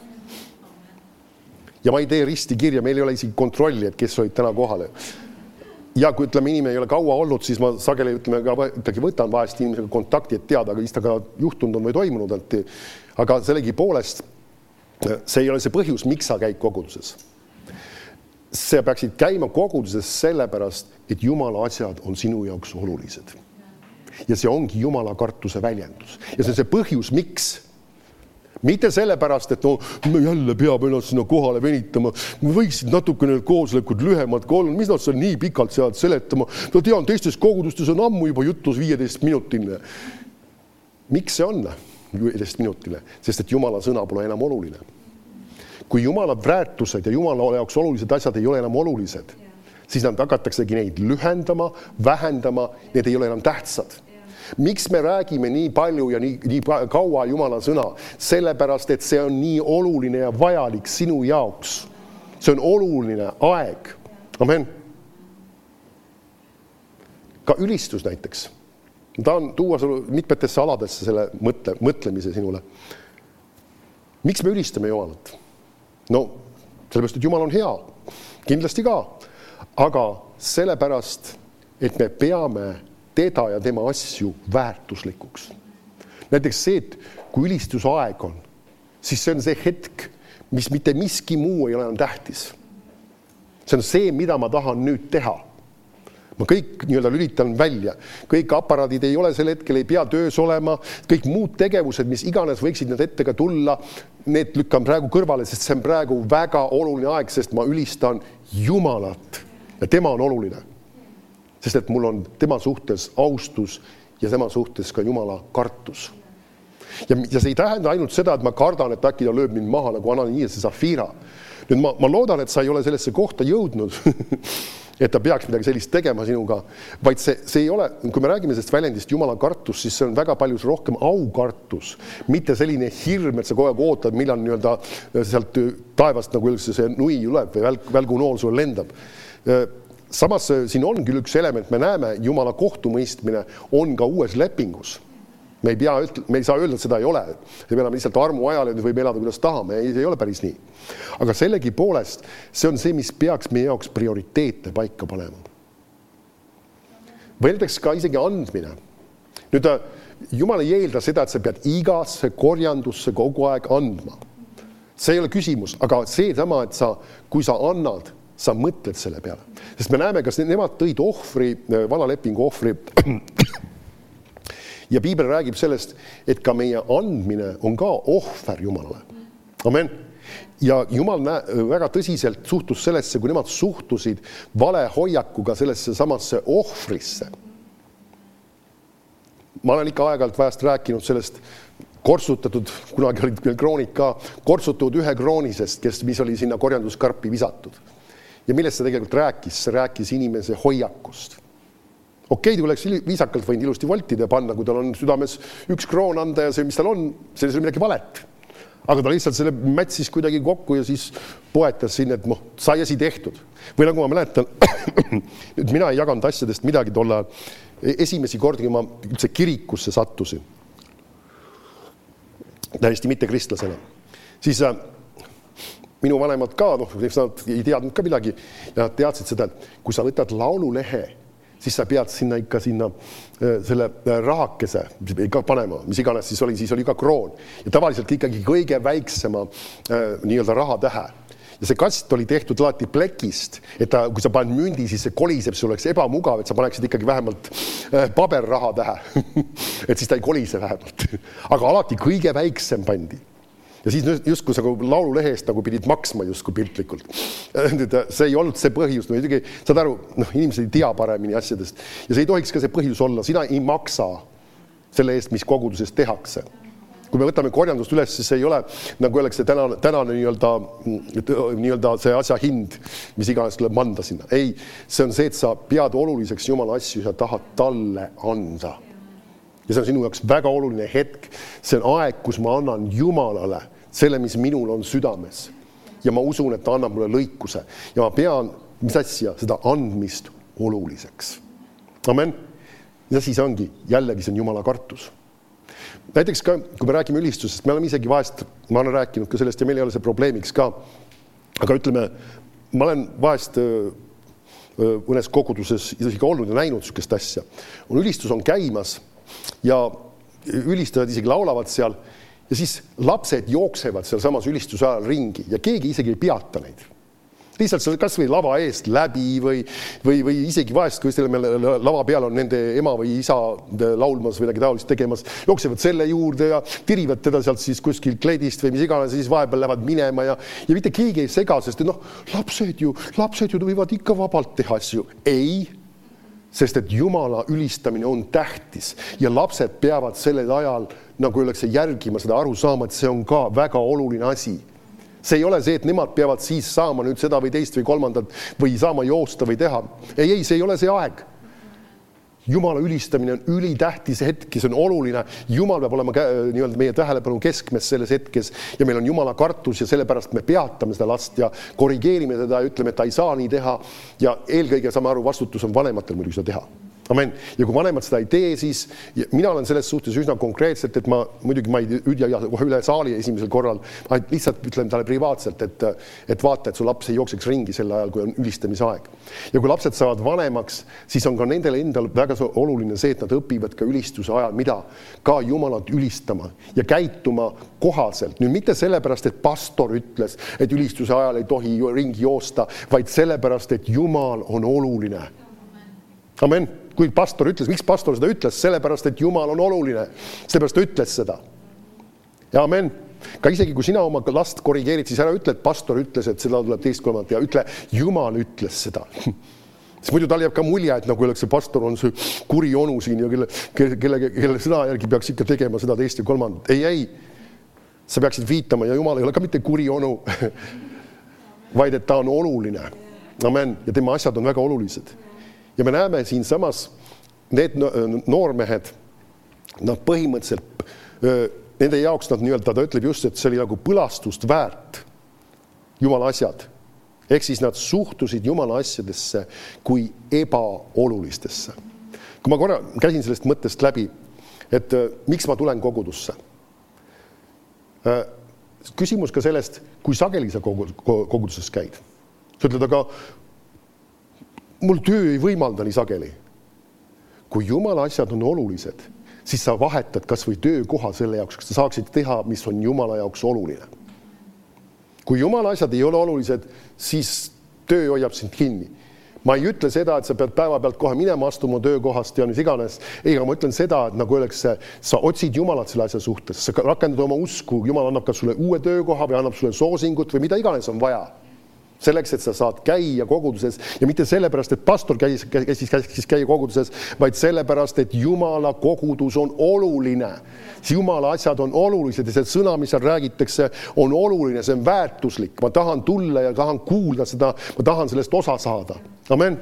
Ja ma ei tee risti kirja, meil ei ole isegi kontrolli, et kes olid täna kohale. Ja kui ütleme, inimene ei ole kaua olnud, siis ma sageli ütleme, ka võtan vahest inimesega kontakti, et teada, aga mis ta ka juhtunud on või toimunud. Aga sellegi poolest see ei ole see põhjus, miks sa käid koguduses. Sa peaksid käima koguduses sellepärast, et Jumala asjad on sinu jaoks olulised. Ja see ongi Jumala kartuse väljendus. Ja see on see põhjus, miks. Mitte sellepärast, et no, no jälle peab ennast sinna kohale venitama. Võiksid natuke need kooslekud lühemad ka olla. Mis nad seal nii pikalt sealt seletama? No tean, teistes kogudustes on ammu juba jutlus viieteist minutiline. Miks see on viieteist minutile? Sest et Jumala sõna pole enam oluline. Kui Jumala väärtused ja Jumala jaoks olulised asjad ei ole enam olulised, siis nad hakataksegi neid lühendama, vähendama, need ei ole enam tähtsad. Miks me räägime nii palju ja nii, nii kaua Jumala sõna? Sellepärast, et see on nii oluline ja vajalik sinu jaoks. See on oluline aeg. Amen. Ka ülistus näiteks. Ma tahan tuua mitmetesse aladesse selle mõtle, mõtlemise sinule. Miks me ülistame Jumalat? No, sellepärast, et Jumal on hea. Kindlasti ka. Aga sellepärast, et me peame teda ja tema asju väärtuslikuks. Näiteks see, et kui ülistusaeg on, siis see on see hetk, mis mitte miski muu ei ole enam tähtis. See on see, mida ma tahan nüüd teha. Ma kõik nii-öelda lülitan välja. Kõik aparaadid ei ole sel hetkel, ei pea töös olema. Kõik muud tegevused, mis iganes võiksid need ettega tulla, need lükkan praegu kõrvale, sest see on praegu väga oluline aeg, sest ma ülistan Jumalat ja tema on oluline. Sest et mul on tema suhtes austus ja tema suhtes ka Jumala kartus. Ja, ja see ei tähenda ainult seda, et ma kardan, et äkki ta lööb mind maha nagu Ananias ja Safira. Nüüd ma, ma loodan, et sa ei ole sellesse kohta jõudnud, et ta peaks midagi sellist tegema sinuga, vaid see, see ei ole, kui me räägime sellest väljendist Jumala kartus, siis see on väga palju rohkem aukartus, mitte selline hirm, et sa kogu aeg ootad, millal nii-öelda sealt taevast nagu üldse see nui tuleb või välk, välgunool sul lendab. Samas siin on küll üks element, me näeme, Jumala kohtumõistmine on ka uues lepingus. Me ei, pea, me ei saa öelda, et seda ei ole. Me elame lihtsalt armu ajal ja nüüd võime elada, kuidas tahame. Ei, see ei ole päris nii. Aga sellegi poolest see on see, mis peaks meie jaoks prioriteete paika panema. Või näiteks ka isegi andmine. Nüüd Jumal ei eelda seda, et sa pead igasse korjandusse kogu aeg andma. See ei ole küsimus, aga see sama, et sa, kui sa annad, sa mõtled selle peale. Sest me näeme, kas nemad tõid ohvri, vana lepingu ohvri. Ja Piibel räägib sellest, et ka meie andmine on ka ohver Jumalale. Amen. Ja Jumal nä- väga tõsiselt suhtus sellesse, kui nemad suhtusid vale hoiakuga sellesse samasse ohvrisse. Ma olen ikka aeg-ajalt vahest rääkinud sellest kortsutatud, kunagi olid meil kroonid ka, kortsutatud ühe kroonisest, kes, mis oli sinna korjanduskarpi visatud. Ja millest see tegelikult rääkis? See rääkis inimese hoiakust. Okei, ta oleks viisakalt võinud ilusti voltida ja panna, kui tal on südames üks kroon anda ja see, mis tal on, see on midagi valet. Aga ta lihtsalt selle mätsis kuidagi kokku ja siis poetas siin, et noh, sai asi tehtud. Või nagu ma mäletan, nüüd mina ei jaganud asjadest midagi tolla esimesi kordi, kui ma üldse kirikusse sattusin. Täiesti mitte kristlasena. Siis äh, minu vanemad ka, noh, nad ei teadnud ka midagi ja nad teadsid seda, et kui sa võtad laululehe, siis sa pead sinna ikka sinna äh, selle rahakese ka panema, mis iganes siis oli, siis oli ka kroon. Ja tavaliselt ikkagi kõige väiksema äh, nii-öelda rahatähe. Ja see kast oli tehtud alati plekist, et ta, kui sa paned mündi, siis see koliseb, see oleks ebamugav, et sa paneksid ikkagi vähemalt äh, paberraha tähe. Et siis ta ei kolise vähemalt. Aga alati kõige väiksem pandi. Ja siis justkui sa laululehe eest nagu pidid maksma justkui piltlikult. See ei olnud see põhjus. No, isegi, saad aru, noh, inimesed ei tea paremini asjadest. Ja see ei tohiks ka see põhjus olla. Sina ei maksa selle eest, mis koguduses tehakse. Kui me võtame korjandust üles, siis ei ole, nagu öeldakse, tänane, tänane nii-öelda, nii-öelda see asja hind, mis iganes tuleb manda sinna. Ei, see on see, et sa pead oluliseks Jumala asju ja tahad talle anda. Ja see on sinu jaoks väga oluline hetk. See on aeg, kus ma annan Jumalale selle, mis minul on südames. Ja ma usun, et ta annab mulle lõikuse. Ja ma pean, mis asja, seda andmist oluliseks. Amen. Ja siis ongi, jällegi see on Jumala kartus. Näiteks ka, kui me räägime ülistusest, me oleme isegi vahest, ma olen rääkinud ka sellest ja meil ei ole see probleemiks ka. Aga ütleme, ma olen vahest mõnes koguduses isegi olnud ja näinud sükest asja. On ülistus on käimas ja ülistajad isegi laulavad seal ja siis lapsed jooksevad seal samas ülistuse ajal ringi ja keegi isegi ei peata neid. Lihtsalt see kas või lava eest läbi või, või, või isegi vahest, kui selle lava peal on nende ema või isa laulmas või taolist tegemas, jooksevad selle juurde ja tirivad teda sealt siis kuskil kleidist või mis iganes, siis vahepeal lähevad minema ja, ja mitte keegi ei sega, sest noh, lapsed ju, lapsed ju võivad ikka vabalt teha asju. Ei, sest et Jumala ülistamine on tähtis ja lapsed peavad sellel ajal, nagu öeldakse, järgima seda aru saama, et see on ka väga oluline asi. See ei ole see, et nemad peavad siis saama nüüd seda või teist või kolmandat või saama joosta või teha. Ei, ei, see ei ole see aeg. Jumala ülistamine on ülitähtis hetk, see on oluline. Jumal peab olema nii-öelda meie tähelepanu keskmes selles hetkes ja meil on Jumala kartus ja sellepärast me peatame seda last ja korrigeerime teda ja ütleme, et ta ei saa nii teha ja eelkõige saame aru, vastutus on vanematel muidugi seda teha. Amen. Ja kui vanemad seda ei tee, siis mina olen selles suhtes üsna konkreetselt, et ma muidugi ma ei üdja üle saali esimesel korral, ma lihtsalt ütlen talle privaatselt, et, et vaata, et su laps ei jookseks ringi sel ajal, kui on ülistamise aeg. Ja kui lapsed saavad vanemaks, siis on ka nendele endal väga oluline see, et nad õpivad ka ülistuse ajal, mida ka Jumalat ülistama ja käituma kohaselt. Nüüd mitte sellepärast, et pastor ütles, et ülistuse ajal ei tohi ringi joosta, vaid sellepärast, et Jumal on oluline. Amen. Kui pastor ütles, miks pastor seda ütles? Sellepärast, et Jumal on oluline. Sellepärast ta ütles seda. Ja amen. Ka isegi, kui sina oma last korrigeerid, siis ära ütle, et pastor ütles, et seda tuleb teist kolmandat ja ütle, Jumal ütles seda. Siis muidu tal jääb ka mulje, et nagu öeldakse, pastor on see kuri onu siin ja kelle, kelle, kelle sõna järgi peaks ikka tegema seda teist ja kolmandat. Ei, ei. Sa peaksid viitama ja Jumal ei ole ka mitte kuri onu, vaid et ta on oluline. Amen. Ja tema asjad on väga olulised. Ja me näeme siin samas need noormehed, nad põhimõtteliselt, nende jaoks nad nii-öelda, ta ütleb just, et see oli nagu põlastust väärt Jumala asjad. Ehk siis nad suhtusid Jumala asjadesse kui ebaolulistesse. Kui ma korra käisin sellest mõttest läbi, et miks ma tulen kogudusse. Küsimus ka sellest, kui sageli sa koguduses käid. Sa ütled, aga mul töö ei võimalda nii sageli. Kui Jumala asjad on olulised, siis sa vahetad kas või töökoha selle jaoks, kas sa saaksid teha, mis on Jumala jaoks oluline. Kui Jumala asjad ei ole olulised, siis töö hoiab sind kinni. Ma ei ütle seda, et sa pead päeva pealt kohe minema astuma töökohast ja mis iganes. Ei, aga ma ütlen seda, et nagu öeldakse, sa otsid Jumalat selle asja suhtes, sa rakendad oma usku, Jumal annab ka sulle uue töökoha või annab sulle soosingut või mida iganes on vaja. Selleks, et sa saad käia koguduses ja mitte sellepärast, et pastor käis, käis, käis käia koguduses, vaid sellepärast, et Jumala kogudus on oluline. Jumala asjad on olulised ja see sõna, mis seal räägitakse, on oluline, see on väärtuslik. Ma tahan tulla ja tahan kuulda seda, ma tahan sellest osa saada. Amen.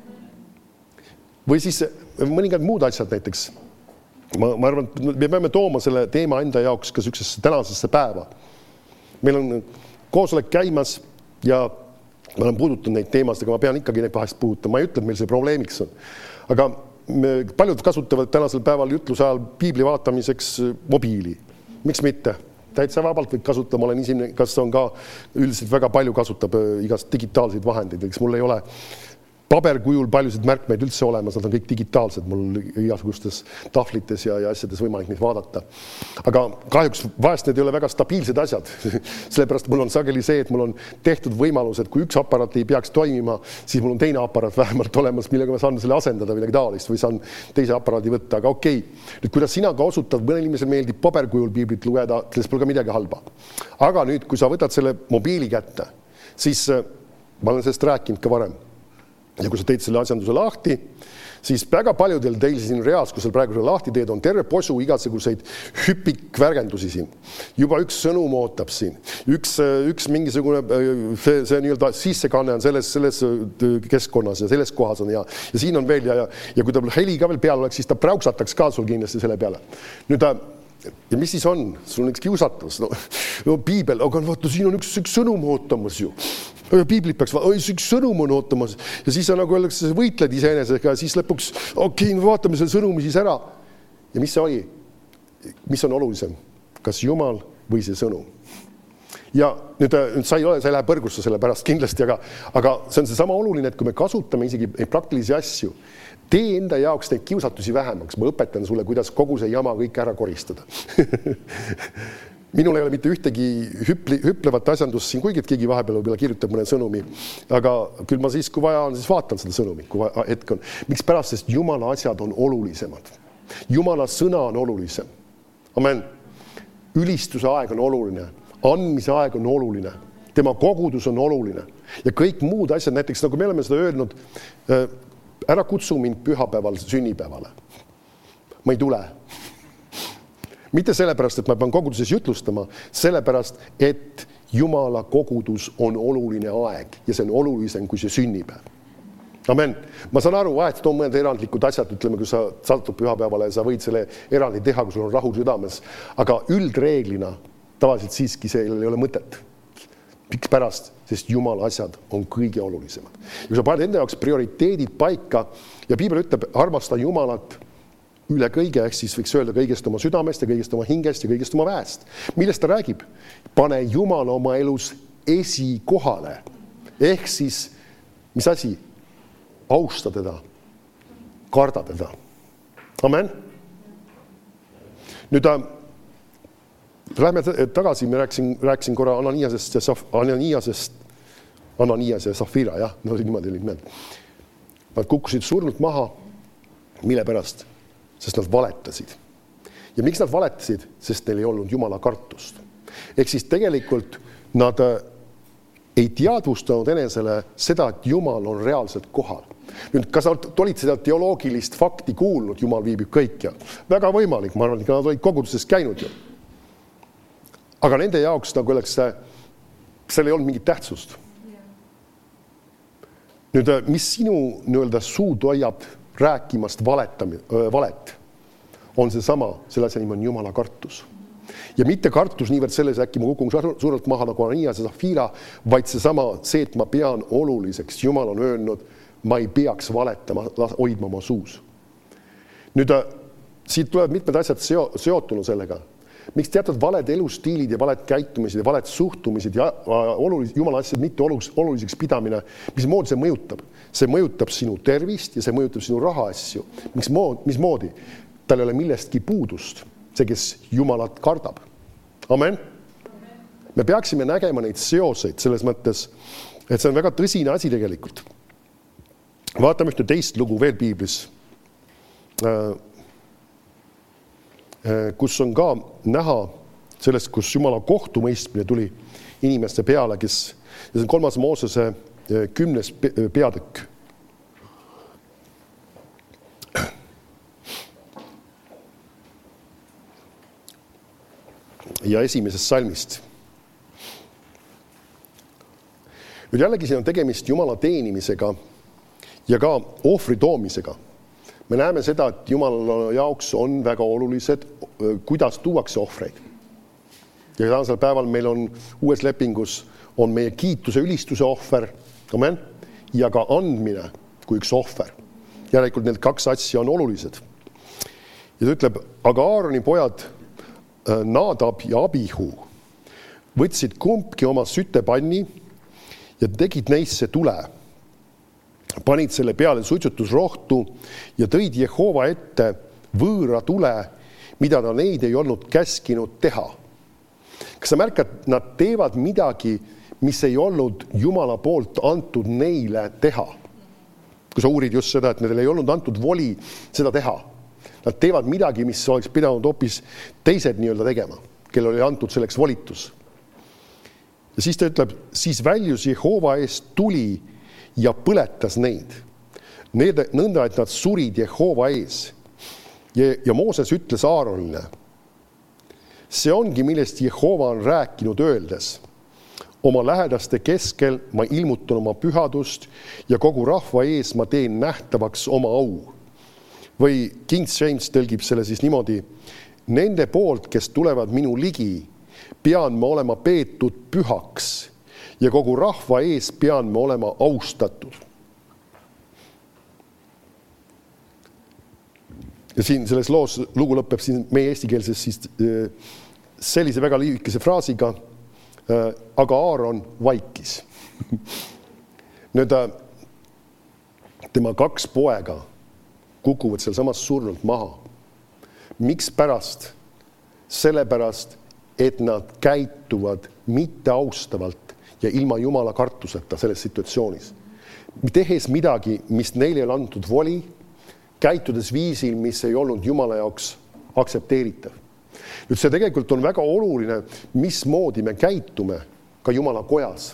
Või siis mõningad muud asjad näiteks. Ma, ma arvan, et me peame tooma selle teema enda jaoks ka sükses tänasesse päeva. Meil on koosolek käimas ja ma olen puudutanud neid teemasid, aga ma pean ikkagi neid vahest puudutama. Ma ei ütle, et meil see probleemiks on. Aga me, paljud kasutavad tänasel päeval jutluse ajal piibli vaatamiseks mobiili. Miks mitte? Täitsa vabalt võid kasutada. Ma olen isi, kas on ka üldiselt väga palju kasutab igast digitaalseid vahendeid. Eks mul ei ole paberkujul paljusid märkmeid üldse olemas, nad on kõik digitaalsed, mul igasugustes tahvlites ja, ja asjades võimalik neid vaadata. Aga kahjuks vahest need ei ole väga stabiilsed asjad. Sellepärast mul on sageli see, et mul on tehtud võimalus, et kui üks aparaat ei peaks toimima, siis mul on teine aparaat vähemalt olemas, millega ma saan selle asendada midagi taolist või saan teise aparaadi võtta. Aga okei, nüüd kuidas sina ka osutad, mõnel inimesel meeldib paberkujul piiblit lugeda, sellest pole ka midagi halba. Aga nüüd, kui sa võtad selle mobiili kätte, siis ma olen sellest rääkinud ka varem. Ja kui sa teed selle asjanduse lahti, siis väga paljudel teil siin reas, kui seal praegu selle lahti teed, on terve posu igasuguseid hüpikvärgendusi siin. Juba üks sõnum ootab siin. Üks, üks mingisugune, see, see nii-öelda sissekanne on selles, selles keskkonnas ja selles kohas on ja, ja siin on veel ja, ja, ja kui ta heli ka veel peal oleks, siis ta prauksataks ka sul kindlasti selle peale. Nüüd ta ja mis siis on? Sul on üks kiusatus. No, no piibel, aga vaata, siin on üks, üks sõnum ootamas ju. Piiblit peaks, oi, üks sõnum on ootamas. Ja siis sa nagu öeldakse, võitled iseenesega ja siis lõpuks, okei, okay, vaatame selle sõnumi siis ära. Ja mis see oli? Mis on olulisem? Kas Jumal või see sõnum? Ja nüüd, nüüd sa ei ole, sa ei lähe põrgusse selle pärast kindlasti, aga, aga see on see sama oluline, et kui me kasutame isegi praktilisi asju, tee enda jaoks neid kiusatusi vähemaks. Ma õpetan sulle, kuidas kogu see jama kõik ära koristada. Minul ei ole mitte ühtegi hüpli, hüplevat asjandust siin, kuigi et keegi vahepeal võib-olla kirjutab mõne sõnumi. Aga küll ma siis, kui vaja on, siis vaatan seda sõnumi, kui hetk on. Miks pärast, sest Jumala asjad on olulisemad. Jumala sõna on olulisem. Amen. Ülistuse aeg on oluline. Andmise aeg on oluline. Tema kogudus on oluline. Ja kõik muud asjad, näiteks nagu me oleme seda öelnud, ära kutsu mind pühapäeval sünnipäevale. Ma ei tule. Mitte sellepärast, et ma pean koguduses jutlustama, sellepärast, et Jumala kogudus on oluline aeg ja see on olulisem kui see sünnipäev. Amen. Ma saan aru, vahet on mõned erandlikud asjad, ütleme, kui sa satud pühapäevale ja sa võid selle erandi teha, kui sul on rahu südames, aga üldreeglina tavaliselt siiski see ei ole mõtet. Miks pärast? Sest Jumala asjad on kõige olulisemad. Ja kui sa paned enda jaoks prioriteedid paika ja piibel ütleb, armasta Jumalat üle kõige, ehk siis võiks öelda kõigest oma südamest ja kõigest oma hingest ja kõigest oma väest. Millest ta räägib? Pane Jumala oma elus esikohale. Ehk siis, mis asi? Austa teda. Karda teda. Amen. Nüüd lähme tagasi, me rääkisin, rääkisin korra Ananiasest ja Saf, Ananiasest, Ananias ja Safira, jah, no niimoodi olid need. Nad kukkusid surnult maha, mille pärast? Sest nad valetasid. Ja miks nad valetasid? Sest neil ei olnud Jumala kartust. Ehk siis tegelikult nad ei teadvustanud enesele seda, et Jumal on reaalselt kohal. Nüüd, kas nad olid seda teoloogilist fakti kuulnud, Jumal viibib kõik ja väga võimalik, ma arvan, et nad olid koguduses käinud ju. Aga nende jaoks, nagu oleks, seal ei olnud mingit tähtsust. Nüüd, mis sinu nii-öelda suud hoiab rääkimast valetami, valet, on see sama, selle asja nimi on Jumala kartus. Ja mitte kartus niivõrd selles, äkki ma kukun suurelt maha nagu Ananias ja Safira, vaid see sama, see, et ma pean oluliseks. Jumal on öelnud, ma ei peaks valetama, hoidma oma suus. Nüüd, siit tulevad mitmed asjad seo, seotunu sellega. Miks teatud valed elustiilid ja valed käitumised ja valed suhtumised ja olulis, jumala asjad mitte olus, oluliseks pidamine, mismoodi see mõjutab? See mõjutab sinu tervist ja see mõjutab sinu raha asju. Miks mood, mismoodi? Tal ei ole millestki puudust, see, kes jumalat kardab. Amen? Amen. Me peaksime nägema neid seoseid selles mõttes, et see on väga tõsine asi tegelikult. Vaatame ühte teist lugu veel piiblis, kus on ka näha sellest, kus jumala kohtumõistmine tuli inimeste peale, kes, ja see on kolmas Moosese kümnes peatükk. Ja esimesest salmist. Nüüd jällegi siin on tegemist jumala teenimisega ja ka ohvri toomisega. Me näeme seda, et jumala jaoks on väga olulised, kuidas tuuakse ohvreid. Ja tänasel päeval meil on uues lepingus on meie kiituse ülistuse ohver, amen, ja ka andmine kui üks ohver. Järelikult need kaks asja on olulised. Ja ta ütleb, aga Aaroni pojad Nadab ja Abihu võtsid kumbki oma sütepanni ja tegid neisse tule. Panid selle peale suitsutusrohtu ja tõid Jehova ette võõra tule, mida ta neid ei olnud käskinud teha. Kas sa märkad, nad teevad midagi, mis ei olnud jumala poolt antud neile teha? Kui sa uurid just seda, et neil ei olnud antud voli seda teha. Nad teevad midagi, mis oleks pidanud hoopis teised nii-öelda tegema, kellel oli antud selleks volitus. Ja siis ta ütleb, siis väljus Jehova eest tuli ja põletas neid. Need, nõnda, et nad surid Jehova ees. Ja, ja Mooses ütles Aaronile, see ongi, millest Jehova on rääkinud öeldes. Oma lähedaste keskel ma ilmutan oma pühadust ja kogu rahva ees ma teen nähtavaks oma au. Või King James tõlgib selle siis niimoodi, nende poolt, kes tulevad minu ligi, pean ma olema peetud pühaks ja kogu rahva ees pean me olema austatud. Ja siin selles loos lugu lõpeb siin meie eestikeelses siis sellise väga lühikese fraasiga, aga Aaron vaikis. Nüüd tema kaks poega kukuvad seal samas surnult maha. Miks pärast? Sellepärast, et nad käituvad mitte austavalt ja ilma jumala kartuseta selles situatsioonis. Tehes midagi, mis neile on antud voli, käitudes viisil, mis ei olnud jumala jaoks aktsepteeritav. Nüüd see tegelikult on väga oluline, mismoodi me käitume ka jumala kojas.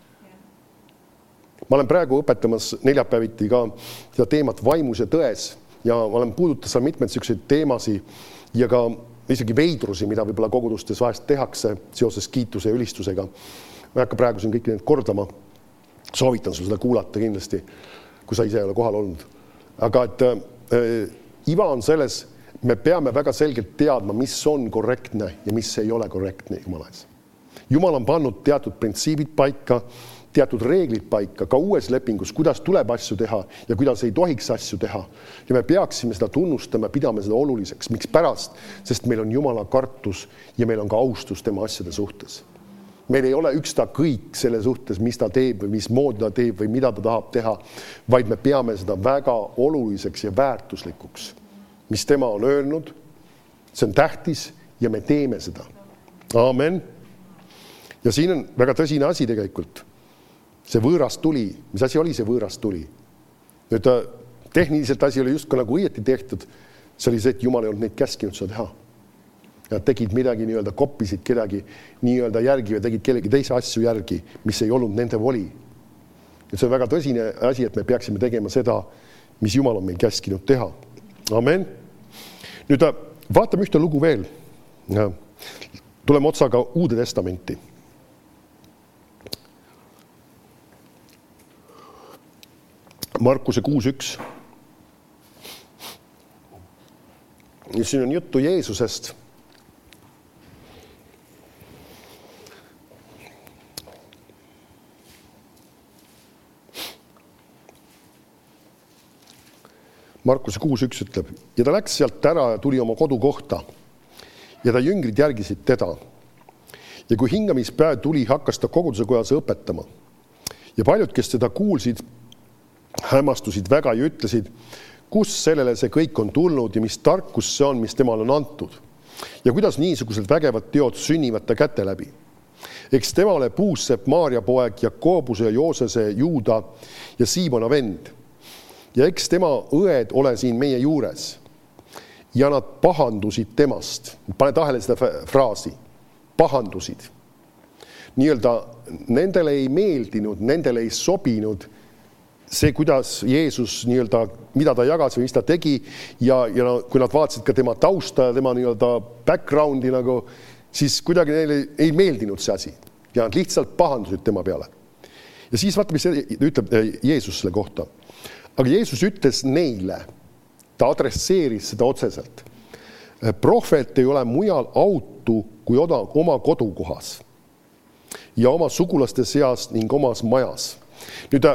Ma olen praegu õpetamas neljapäeviti ka seda teemat vaimus ja tões ja ma olen puudutas seal mitmed selliseid teemasi ja ka isegi veidrusi, mida võib-olla kogudustes vahest tehakse seoses kiituse ja ülistusega. Ma ei hakka praegu siin kõik need kordama. Soovitan sul seda kuulata kindlasti, kui sa ise ei ole kohal olnud. Aga et äh, iva on selles, me peame väga selgelt teadma, mis on korrektne ja mis ei ole korrektne Jumala ees. Jumal on pannud teatud printsiibid paika, teatud reeglid paika, ka uues lepingus, kuidas tuleb asju teha ja kuidas ei tohiks asju teha. Ja me peaksime seda tunnustama, pidama seda oluliseks. Miks pärast? Sest meil on Jumala kartus ja meil on ka austus tema asjade suhtes. Meil ei ole üksta kõik selle suhtes, mis ta teeb või mis moodi ta teeb või mida ta tahab teha, vaid me peame seda väga oluliseks ja väärtuslikuks. Mis tema on öelnud, see on tähtis ja me teeme seda. Amen. Ja siin on väga tõsine asi tegelikult. See võõras tuli. Mis asi oli see võõras tuli? Nüüd tehniliselt asi oli just nagu õieti tehtud. See oli see, et Jumal ei olnud neid käskinud seda teha. Ja tegid midagi nii-öelda, koppisid kedagi nii-öelda järgi või tegid kellegi teise asju järgi, mis ei olnud nende voli. Ja see on väga tõsine asi, et me peaksime tegema seda, mis Jumal on meil käskinud teha. Amen. Nüüd vaatame ühte lugu veel. Tuleme otsaga Uude Testamenti. Markuse kuus üks. Ja siin on juttu Jeesusest. Markuse kuus üks ütleb, ja ta läks sealt ära ja tuli oma kodukohta ja ta jüngrid järgisid teda. Ja kui hingamispäev tuli, hakkas ta koguduse kojas õpetama. Ja paljud, kes teda kuulsid, hämmastusid väga ja ütlesid, kus sellele see kõik on tulnud ja mis tarkus see on, mis temale on antud. Ja kuidas niisugused vägevad teod sünnivad ta käte läbi. Eks tema ole Puussepp, Maaria poeg, Jakobuse ja Joosese, Juuda ja Siimona vend. Ja eks tema õed ole siin meie juures. Ja nad pahandusid temast. Pane tähele seda fraasi. Pahandusid. Nii-öelda nendele ei meeldinud, nendele ei sobinud see, kuidas Jeesus nii-öelda, mida ta jagas või mis ta tegi ja, ja kui nad vaatasid ka tema tausta ja tema nii-öelda backgroundi nagu, siis kuidagi neile ei meeldinud see asi ja nad lihtsalt pahandusid tema peale. Ja siis vaata, mis ütleb Jeesus selle kohta. Aga Jeesus ütles neile, ta adresseeris seda otseselt. Prohvet ei ole mujal autu kui oma kodukohas ja oma sugulaste seas ning omas majas. Nüüd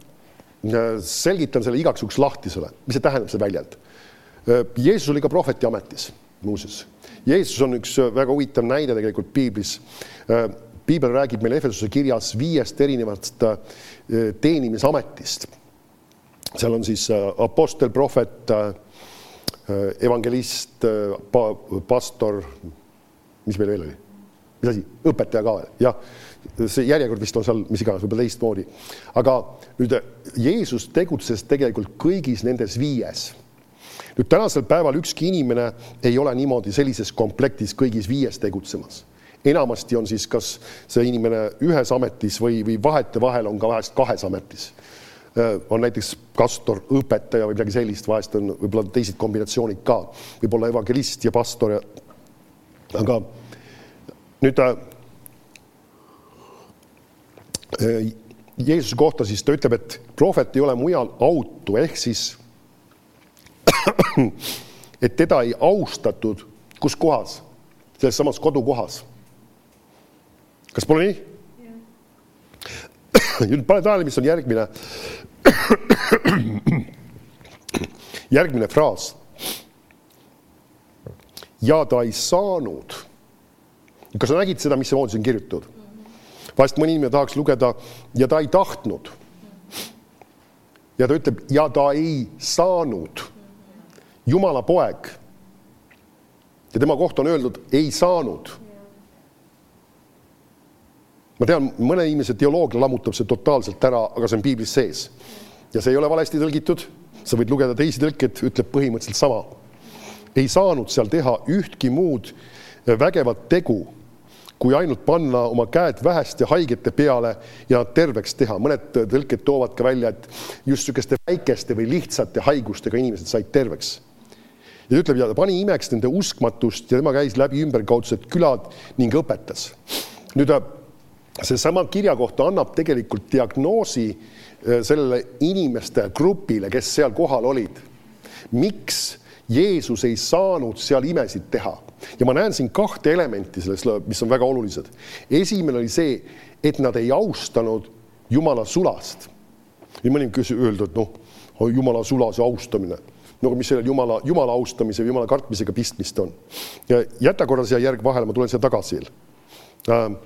selgitan selle igaks juhuks lahtisele. Mis see tähendab see väljend? Jeesus oli ka prohveti ametis, muuseas. Jeesus on üks väga huvitav näide tegelikult Piiblis. Piibel räägib meil Efesuse kirjas viiest erinevast teenimisametist. Seal on siis apostel, prohvet, evangelist, pastor, mis meil veel oli? Mis asi? Õpetaja ka veel. Jah, see järjekord vist on seal, mis iganes, võib-olla teistmoodi. Aga nüüd Jeesus tegutses tegelikult kõigis nendes viies. Nüüd tänasel päeval ükski inimene ei ole niimoodi sellises komplektis kõigis viies tegutsemas. Enamasti on siis kas see inimene ühes ametis või, või vahete vahel on ka vahest kahes ametis. On näiteks pastor, õpetaja või midagi sellist, vahest on võib-olla teised kombinatsioonid ka. Võib-olla evangelist ja pastor. Ja... Aga nüüd Jeesuse kohta siis ta ütleb, et prohvet ei ole mujal autu, ehk siis et teda ei austatud kus kohas? Selles samas kodukohas. Kas pole nii? Nüüd pane tähele, mis on järgmine järgmine fraas. Ja ta ei saanud. Kas sa nägid seda, mis see moodi on kirjutatud? Vahest mõni inimene tahaks lugeda ja ta ei tahtnud. Ja ta ütleb, ja ta ei saanud. Jumala poeg. Ja tema kohta on öeldud, ei saanud. Ma tean, mõne inimese teoloogia lammutab see totaalselt ära, aga see on Piiblis sees. Ja see ei ole valesti tõlgitud. Sa võid lugeda teisi tõlked, ütleb põhimõtteliselt sama. Ei saanud seal teha ühtki muud vägevat tegu, kui ainult panna oma käed väheste haigete peale ja nad terveks teha. Mõned tõlked toovad ka välja, et just sükeste väikeste või lihtsate haigustega inimesed said terveks. Ja ütleb, ja ta pani imeks nende uskmatust ja tema käis läbi ümberkaudsed külad ning õpetas. Nüüd see sama kirja kohta annab tegelikult diagnoosi sellele inimeste grupile, kes seal kohal olid. Miks Jeesus ei saanud seal imesid teha? Ja ma näen siin kahte elementi selles, mis on väga olulised. Esimene oli see, et nad ei austanud Jumala sulast. Ja mõni küsi öelda, et noh, Jumala sulase austamine. No mis selle Jumala, Jumala austamise või Jumala kartmisega pistmist on. Ja jäta korra siia järg vahele, ma tulen siia tagasi. Ähm.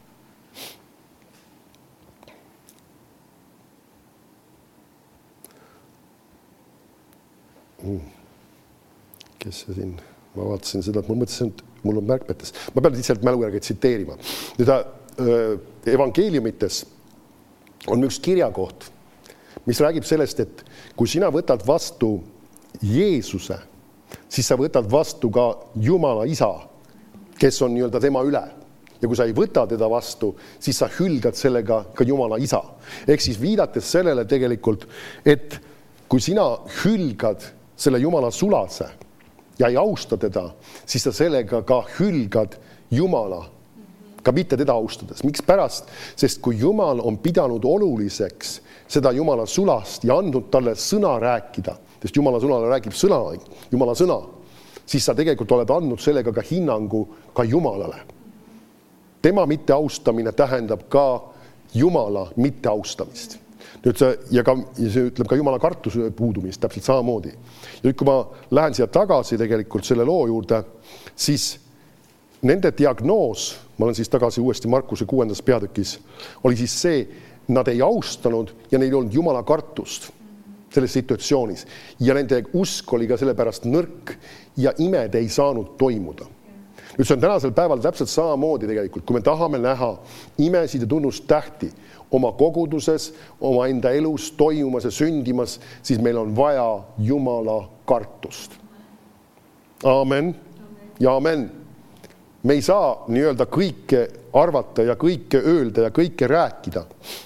Kes see siin? Ma vaatasin seda, et mul mõtlesin, et mul on märkmetes. Ma pean lihtsalt mälu järgi tsiteerima. Nüüd evangeeliumites on üks kirjakoht, mis räägib sellest, et kui sina võtad vastu Jeesuse, siis sa võtad vastu ka Jumala isa, kes on nii-öelda tema üle. Ja kui sa ei võta teda vastu, siis sa hülgad sellega ka Jumala isa. Ehk siis viidates sellele tegelikult, et kui sina hülgad selle Jumala sulase ja ei austa teda, siis sa sellega ka hülgad Jumala, ka mitte teda austades. Miks pärast? Sest kui Jumal on pidanud oluliseks seda Jumala sulast ja andnud talle sõna rääkida, sest Jumala sõnale räägib sõna, Jumala sõna, siis sa tegelikult oled andnud sellega ka hinnangu ka Jumalale. Tema mitte austamine tähendab ka Jumala mitte austamist. Nüüd see, ja, ka, ja see ütleb ka jumala kartuse puudumist täpselt samamoodi. Ja nüüd, kui ma lähen siia tagasi tegelikult selle loo juurde, siis nende diagnoos, ma olen siis tagasi uuesti Markuse kuuendas peatükis, oli siis see, nad ei austanud ja neil ei olnud jumala kartust selles situatsioonis. Ja nende usk oli ka sellepärast nõrk ja imed ei saanud toimuda. Nüüd see on tänasel päeval täpselt samamoodi tegelikult, kui me tahame näha imesid ja tunnustähti oma koguduses, oma enda elus toimumas ja sündimas, siis meil on vaja jumala kartust. Amen. Ja amen. Me ei saa nii-öelda kõike arvata ja kõike öelda ja kõike rääkida.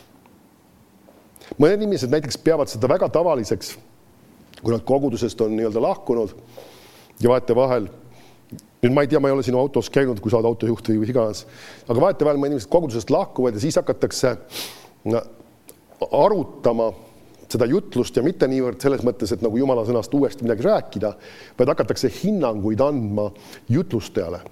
Mõned inimesed näiteks peavad seda väga tavaliseks, kui nad kogudusest on nii-öelda lahkunud ja vaete vahel. Nüüd ma ei tea, ma ei ole sinu autos käinud, kui saad autojuht või iganes. Aga vaete vahel, mõned inimesed kogudusest lahkuvad ja siis hakatakse arutama seda jutlust ja mitte niivõrd selles mõttes, et nagu jumala sõnast uuesti midagi rääkida, vaid hakatakse hinnanguid andma jutlustajale.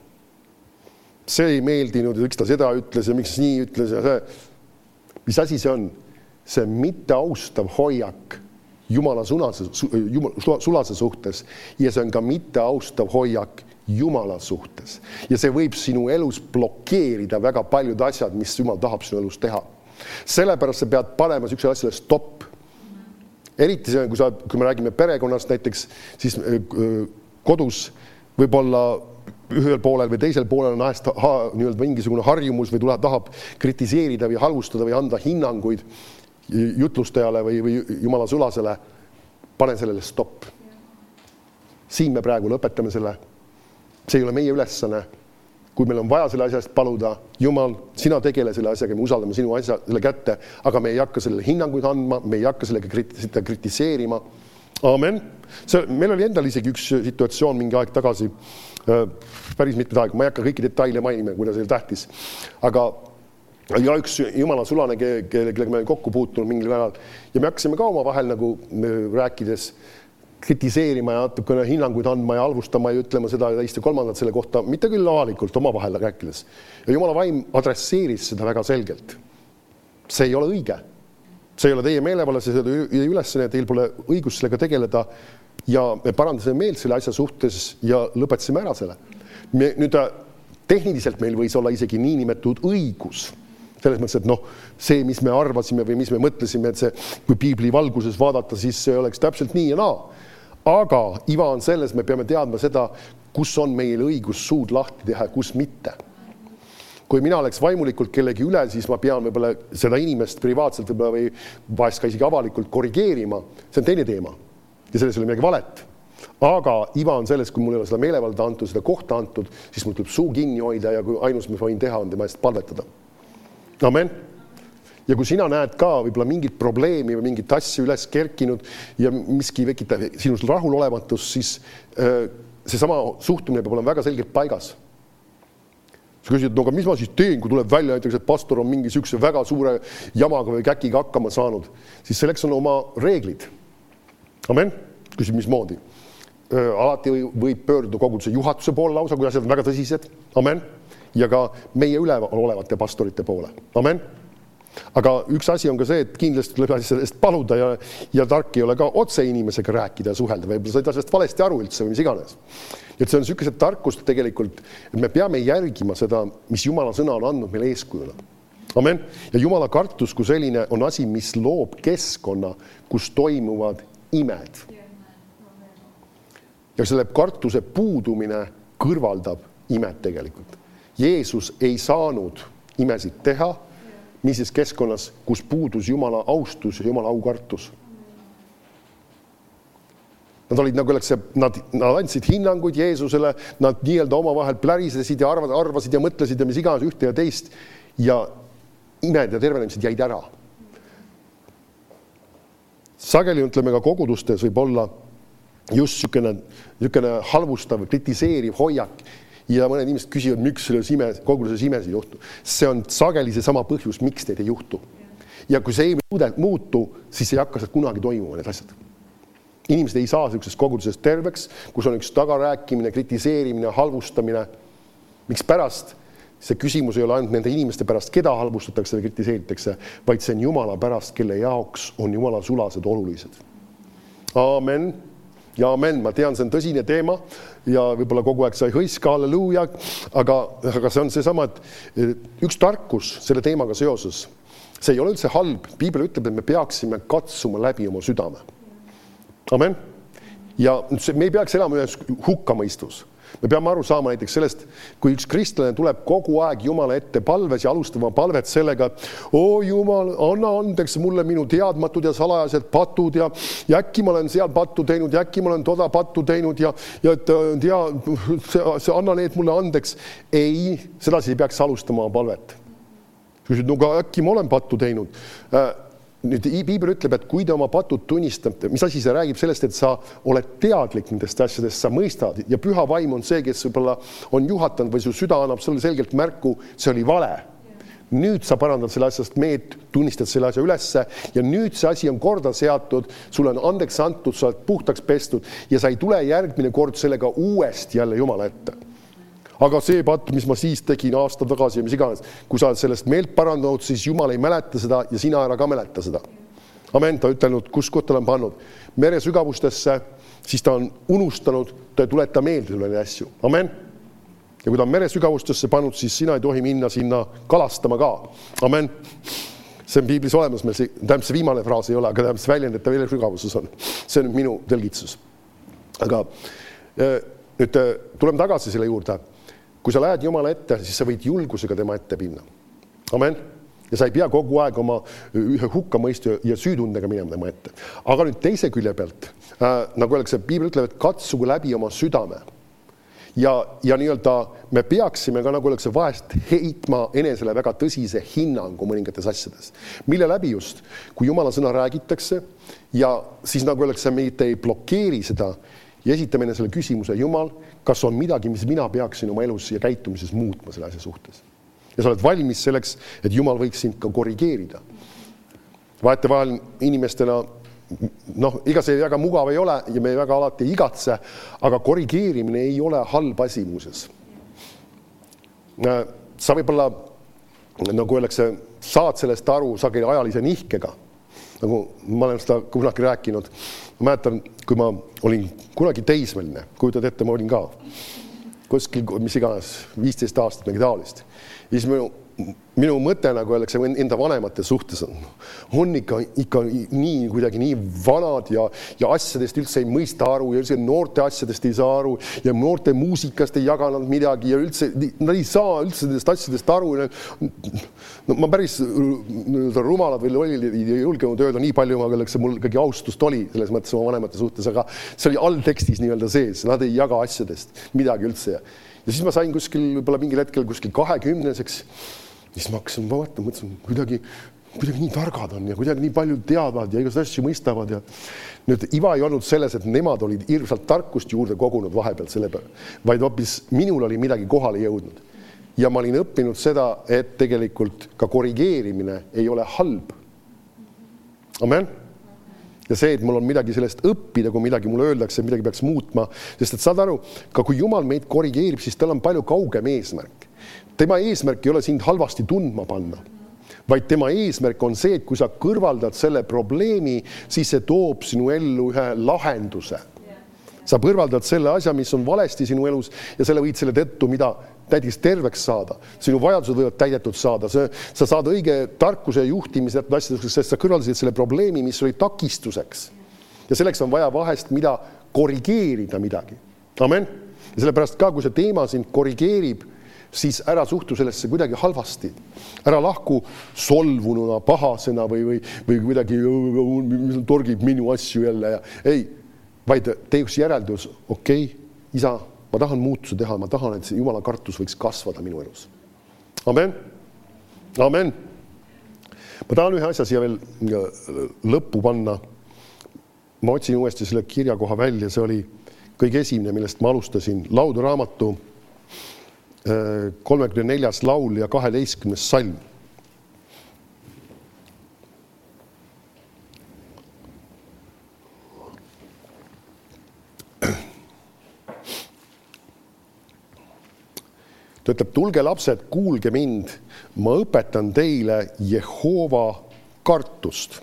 See ei meeldinud, miks ta seda ütles ja miks nii ütles ja see. Mis asi see on? See mitte austav hoiak jumala sunase, sulase suhtes ja see on ka mitte austav hoiak jumala suhtes. Ja see võib sinu elus blokeerida väga paljud asjad, mis jumal tahab sinu elus teha. Sellepärast sa pead panema sükse asjale stopp. Eriti see, kui, sa, kui me räägime perekonnast näiteks, siis kodus võib-olla ühel poolel või teisel poolel on ahest ha, nii-öelda mingisugune harjumus või tuleb, tahab kritiseerida või halvustada või anda hinnanguid jutlustajale või, või jumala sulasele, pane sellele stopp. Siin me praegu lõpetame selle. See ei ole meie ülesanne. Kui meil on vaja selle asjast paluda, Jumal, sina tegele selle asjaga, me usaldame sinu asja selle kätte, aga me ei hakka sellele hinnanguid andma, me ei hakka sellega kritiseerima. Amen. See, meil oli endal isegi üks situatsioon mingi aeg tagasi, päris mitmed aeg, ma ei hakka kõiki detaile mainima, kuidas see tähtis, aga ja üks jumala sulane, kellega me kokku puutunud mingil ajal ja me hakkasime ka oma vahel nagu rääkides kritiseerima ja natukene hinnanguid andma ja halvustama ja ütlema seda ja teist ja kolmandat selle kohta, mitte küll avalikult oma vahel rääkides. Ja jumala vaim adresseeris seda väga selgelt. See ei ole õige. See ei ole teie meelevalla, see ei ülesanne, teil pole õigus sellega tegeleda ja me parandasime meelt selle asja suhtes ja lõpetasime ära selle. Me, nüüd tehniliselt meil võis olla isegi niinimetatud õigus. Selles mõttes, et noh, see, mis me arvasime või mis me mõtlesime, et see, kui piibli valguses vaadata, siis see oleks täpselt nii ja naa. Aga iva on selles, me peame teadma seda, kus on meil õigus suud lahti teha ja kus mitte. Kui mina oleks vaimulikult kellegi üle, siis ma pean võib-olla seda inimest privaatselt või vahest ka isegi avalikult korrigeerima. See on teine teema. Ja selles ei ole midagi valet. Aga iva on selles, kui mul ei ole seda meelevalda antud, seda kohta antud, siis mul tuleb suu kinni hoida ja kui ainus, mis võin teha, on tema eest palvetada. Amen. Ja kui sina näed ka võib-olla mingit probleemi või mingit asja üles kerkinud ja miski vekitab sinus rahulolematus, siis see sama suhtumine peab olema väga selgelt paigas. Sa küsid, no aga mis ma siis teen, kui tuleb välja näiteks, et pastor on mingi sükse väga suure jamaga või käkiga hakkama saanud, siis selleks on oma reeglid. Amen. Küsid, mismoodi. Alati võib pöörduda koguduse juhatuse poole lausa, kui asjad on väga tõsised. Amen. Ja ka meie üleval olevate pastorite poole. Amen. Aga üks asi on ka see, et kindlasti tuleb asjadest paluda ja, ja tark ei ole ka otse inimesega rääkida ja suhelda. Võib-olla said asjast valesti aru üldse või mis iganes. Et see on sellised tarkust tegelikult, et me peame järgima seda, mis Jumala sõna on andnud meile eeskujuna. Amen. Ja Jumala kartus kui selline on asi, mis loob keskkonna, kus toimuvad imed. Ja selle kartuse puudumine kõrvaldab imed tegelikult. Jeesus ei saanud imesid teha, mises keskkonnas, kus puudus Jumala austus ja Jumala aukartus. Nad olid nagu läks, nad, nad andsid hinnanguid Jeesusele, nad nii-öelda oma vahel plärisesid ja arvad, arvasid ja mõtlesid ja mis iganes ühte ja teist ja imed ja tervenemised jäid ära. Sageli ütleme ka kogudustes võib olla just sükene, sükene halvustav, kritiseeriv hoiak ja mõned inimesed küsivad, miks selles ime, koguduses imesid juhtu. See on sageli see sama põhjus, miks teid ei juhtu. Ja kui see ei muutu, siis ei hakka sealt kunagi toimuma need asjad. Inimesed ei saa sellisest kogudusest terveks, kus on üks tagarääkimine, kritiseerimine, halvustamine. Miks pärast? see küsimus ei ole ainult nende inimeste pärast, keda halvustatakse või kritiseeritakse, vaid see on Jumala pärast, kelle jaoks on Jumala sulased olulised. Aamen. Ja amen. Ma tean, see on tõsine teema ja võib-olla kogu aeg sai hõiska, halleluuja, aga, aga see on see sama, et üks tarkus selle teemaga seoses, see ei ole üldse halb. Piibel ütleb, et me peaksime katsuma läbi oma südame. Amen. Ja me ei peaks elama ühes hukkamõistus. Me peame aru saama näiteks sellest, kui üks kristlane tuleb kogu aeg Jumala ette palves ja alustama palvet sellega, oo Jumal, anna andeks mulle minu teadmatud ja salajased patud ja, ja äkki ma olen seal pattu teinud ja äkki ma olen toda pattu teinud ja, ja et, tea, see, see, anna need mulle andeks. Ei, sedasi ei peaks alustama oma palvet. Küsid, no ka äkki ma olen pattu teinud. Nüüd Piibel ütleb, et kui te oma patud tunnistate, mis asi see räägib sellest, et sa oled teadlik nendest asjadest, sa mõistad ja püha vaim on see, kes võib-olla on juhatanud või su süda annab sulle selgelt märku, see oli vale. Nüüd sa parandad selle asjast meed, tunnistad selle asja ülesse ja nüüd see asi on korda seatud, sulle on andeks antud, sa oled puhtaks pestud ja sa ei tule järgmine kord sellega uuesti jälle Jumala ette. Aga see patt, mis ma siis tegin aasta tagasi ja mis iganes, kui sa oled sellest meelt parandanud, siis Jumal ei mäleta seda ja sina ära ka mäleta seda. Amen, ta ütelnud, kus koht ta on pannud mere sügavustesse, siis ta on unustanud, ta ei tuleta meelde sulle neid asju. Amen. Ja kui ta on mere sügavustesse pannud, siis sina ei tohi minna sinna kalastama ka. Amen. See on Piiblis olemas, meil see, tähendab see viimane fraas ei ole, aga tähendab see väljend, et ta mere sügavuses on. See on minu tõlgitsus. Aga nüüd tuleme tagasi selle juurde. Kui sa lähed Jumala ette, siis sa võid julgusega tema ette pinna. Amen. Ja sa ei pea kogu aeg oma ühe hukkamõistu ja süütundega minema tema ette. Aga nüüd teise külje pealt, äh, nagu öeldakse, Piibel ütleb, et katsugu läbi oma südame. Ja, ja nii-öelda me peaksime ka, nagu öeldakse, vahest heitma enesele väga tõsise hinnangu mõningates asjades. Mille läbi just, kui Jumala sõna räägitakse ja siis, nagu öeldakse, meid ei blokeeri seda ja esitame enne selle küsimuse, Jumal, kas on midagi, mis mina peaksin oma elus ja käitumises muutma selle asja suhtes. Ja sa oled valmis selleks, et Jumal võiks sind ka korrigeerida. Vaete vahel inimestena, noh, iga see väga mugav ei ole ja me väga alati ei igatse, aga korrigeerimine ei ole halb asi muuses. Sa võib-olla, nagu öeldakse, saad sellest aru sageli ajalise nihkega. Nagu ma olen seda kunagi rääkinud. Ma mäletan, kui ma olin kunagi teismeline, kujutad ette, ma olin ka kuskil, mis iganes, viisteist aastat mingi taolist. Ja siis minu, minu mõte, nagu öeldakse, enda vanemate suhtes on, on ikka, ikka nii, kuidagi nii vanad ja, ja asjadest üldse ei mõista aru ja üldse noorte asjadest ei saa aru ja noorte muusikast ei jaganud midagi ja üldse, nad ei saa üldse nendest asjadest aru. No, ma päris rumalad või olid ja julgenud öelda nii palju, aga see mul ikkagi austust oli selles mõttes oma vanemate suhtes, aga see oli alltekstis nii-öelda sees, nad ei jaga asjadest midagi üldse. Ja siis ma sain kuskil, võib-olla mingil hetkel kuskil kahekümneseks, siis ma hakkasin vaatama, mõtlesin, kuidagi, kuidagi nii targad on ja kuidagi nii palju teavad ja igas asju mõistavad. Ja nüüd iva ei olnud selles, et nemad olid hirmsalt tarkust juurde kogunud vahepeal selle peale, vaid hoopis minul oli midagi kohale jõudnud. Ja ma olin õppinud seda, et tegelikult ka korrigeerimine ei ole halb. Amen. Ja see, et mul on midagi sellest õppida, kui midagi mulle öeldakse, midagi peaks muutma, sest et saad aru, ka kui Jumal meid korrigeerib, siis tal on palju kaugem eesmärk. Tema eesmärk ei ole sind halvasti tundma panna, vaid tema eesmärk on see, et kui sa kõrvaldad selle probleemi, siis see toob sinu ellu ühe lahenduse. Sa kõrvaldad selle asja, mis on valesti sinu elus ja selle võid selle tõttu, mida näiteks terveks saada. Sinu vajadused võivad täidetud saada. Sa saad õige tarkuse juhtimise asjadeks, sest sa kõrvaldasid selle probleemi, mis oli takistuseks. Ja selleks on vaja vahest mida korrigeerida midagi. Amen. Ja sellepärast ka, kui see teema sind korrigeerib, siis ära suhtu sellesse kuidagi halvasti. Ära lahku solvununa, pahasena või, või, või kuidagi mis torgib minu asju jälle. Ja ei, vaid tee üks järeldus, okei, okay, isa, ma tahan muutuse teha, ma tahan, et see Jumala kartus võiks kasvada minu elus. Amen. Amen. Ma tahan ühe asja siia veel lõppu panna. Ma otsin uuesti selle kirjakoha välja, see oli kõige esimene, millest ma alustasin. Lauduraamatu kolmekümne neljas laul ja kaheteistkümnes salm. ta ütleb, tulge lapsed, kuulge mind, ma õpetan teile Jehova kartust.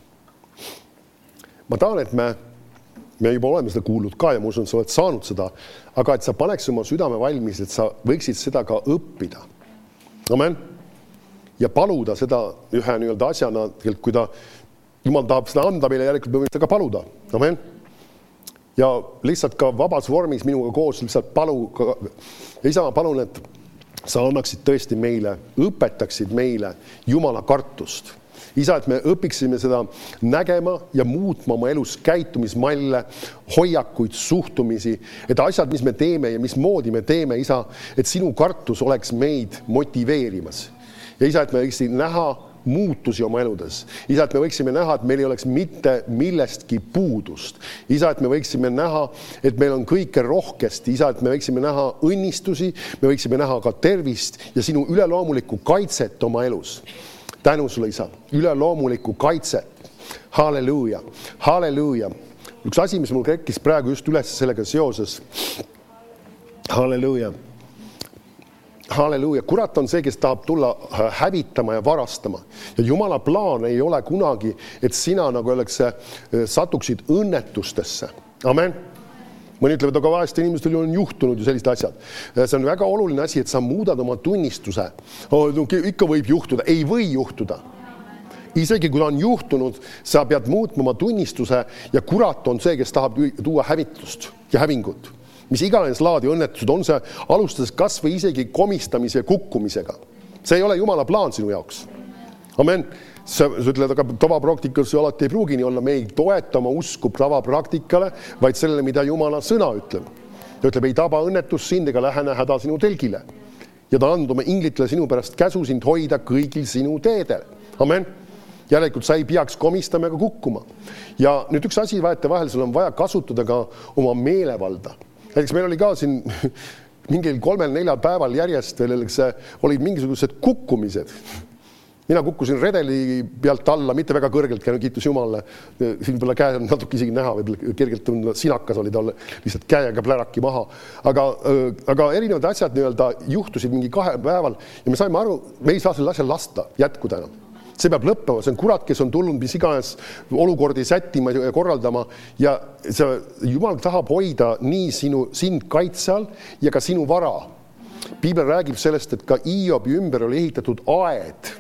Ma tahan, et me, me juba oleme seda kuulnud ka ja ma usun, sa oled saanud seda, aga et sa paneks oma südame valmis, et sa võiksid seda ka õppida. Amen. Ja paluda seda ühe nii-öelda asjana, kui ta, Jumal tahab seda anda meile, järelikult me võime seda ka paluda. Amen. Ja lihtsalt ka vabas vormis minuga koos lihtsalt palu, ja isa, ma palun, et sa annaksid tõesti meile, õpetaksid meile Jumala kartust. Isa, et me õpiksime seda nägema ja muutma oma elus käitumismalle, hoiakuid, suhtumisi, et asjad, mis me teeme ja mis moodi me teeme, isa, et sinu kartus oleks meid motiveerimas. Ja isa, et me võiksime näha muutusi oma eludes. Isa, et me võiksime näha, et meil ei oleks mitte millestki puudust. Isa, et me võiksime näha, et meil on kõike rohkesti. Isa, et me võiksime näha õnnistusi, me võiksime näha ka tervist ja sinu üleloomulikku kaitset oma elus. Tänu sulle, isa, üleloomulikku kaitset. Halleluuja, halleluuja. Üks asi, mis mul kekkis praegu just üles sellega seoses. Halleluuja. Halleluuja. Kurat on see, kes tahab tulla hävitama ja varastama. Ja Jumala plaan ei ole kunagi, et sina, nagu öeldakse, satuksid õnnetustesse. Amen. Mõni ütlevad, aga vahest inimestel on juhtunud ju sellised asjad. See on väga oluline asi, et sa muudad oma tunnistuse. Oh, ikka võib juhtuda. Ei või juhtuda. Isegi kui ta on juhtunud, sa pead muutma oma tunnistuse ja kurat on see, kes tahab tuua hävitust ja hävingut. Mis iganes laadi õnnetused on see, alustades kas või isegi komistamise ja kukkumisega. See ei ole Jumala plaan sinu jaoks. Amen. Sa ütled, aga tavapraktikas alati ei pruugi nii olla. Me ei toeta oma usku tavapraktikale, vaid sellele, mida Jumala sõna ütleb. Ta ütleb, ei taba õnnetus sind ega lähene häda sinu telgile. Ja ta andub inglitele sinu pärast käsu sind hoida kõigil sinu teedel. Amen. Järelikult sa ei peaks komistama ega kukkuma. Ja nüüd üks asi vaete vahel, sul on vaja kasutada ka oma meelevalda. Näiteks meil oli ka siin mingil kolmel neljal päeval järjest veel olid mingisugused kukkumised. Mina kukkusin redeli pealt alla, mitte väga kõrgelt, käin kiitus Jumalale. Siin pole käe natuke isegi näha, või kergelt tunda, sinakas oli talle lihtsalt käega pläraki maha. Aga, aga erinevad asjad nii-öelda juhtusid mingi kahe päeval ja me saime aru, me ei saa selle asja lasta jätkuda enam. See peab lõppema, see on kurat, kes on tulnud mis iganes olukordi sättima ja korraldama ja see, Jumal tahab hoida nii sinu, sind kaitse all ja ka sinu vara. Piibel räägib sellest, et ka Iobi ümber oli ehitatud aed.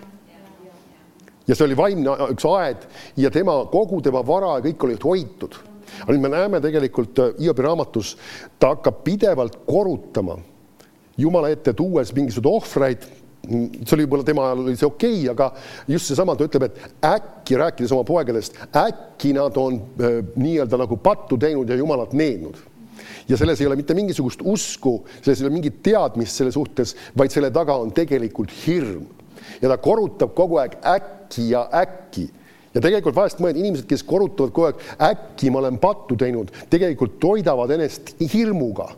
Ja see oli vaimne üks aed ja tema, kogu tema vara ja kõik olid hoitud. Aga nüüd me näeme tegelikult Iobi raamatus, ta hakkab pidevalt korutama Jumala ette tuues mingisugused ohvreid. See oli võib-olla tema ajal oli see okei, aga just see sama ta ütleb, et äkki rääkides oma poegadest, äkki nad on äh, nii-öelda nagu pattu teinud ja Jumalat neednud. Ja selles ei ole mitte mingisugust usku, selles ei ole mingit teadmist selle suhtes, vaid selle taga on tegelikult hirm. Ja ta korutab kogu aeg äkki ja äkki. Ja tegelikult vahest mõned inimesed, kes korutavad kogu aeg äkki ma olen pattu teinud, tegelikult toidavad ennast hirmuga.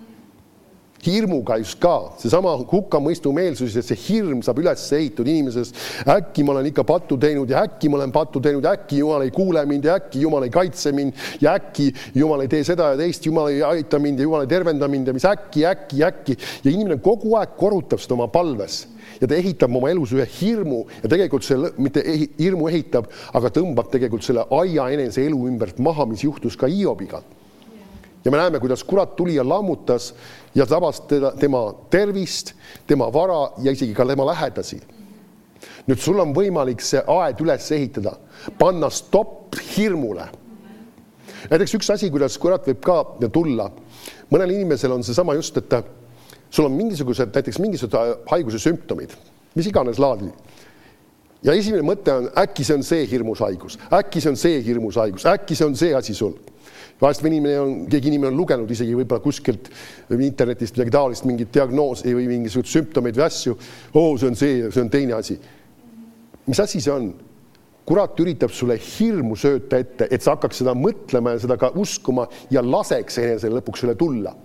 Hirmuga just ka. Seesama hukkamõistu meelsus, et see hirm saab üles ehitud inimeses. Äkki ma olen ikka pattu teinud ja äkki ma olen pattu teinud, äkki Jumal ei kuule mind ja äkki Jumal ei kaitse mind ja äkki Jumal ei tee seda ja teist, Jumal ei aita mind ja Jumal ei tervenda mind ja mis äkki, äkki, äkki. Ja inimene kogu aeg korutab seda oma palves. Ja ta ehitab oma elus ühe hirmu ja tegelikult see mitte hirmu ehitab, aga tõmbab tegelikult selle aia enese elu ümbert maha, mis juhtus ka Iobiga. Ja me näeme, kuidas kurat tuli ja lammutas ja tabas teda, tema tervist, tema vara ja isegi ka tema lähedasi. Nüüd sul on võimalik see aed üles ehitada, panna stopp hirmule. Näiteks üks asi, kuidas kurat võib ka tulla. Mõnel inimesel on see sama just, et sul on mingisugused, näiteks mingisugused haiguse sümptomid, mis iganes laadi. Ja esimene mõte on, äkki see on see hirmus haigus, äkki see on see hirmus haigus, äkki see on see asi sul. Vahest inimene on, keegi inimene on lugenud isegi võib-olla kuskilt internetist midagi taolist, mingit diagnoosi või mingisugused sümptomeid või asju. Oo, see on see, see on teine asi. Mis asi see on? Kurat üritab sulle hirmu sööta ette, et sa hakkaks seda mõtlema ja seda ka uskuma ja laseks enesele lõpuks üle tulla.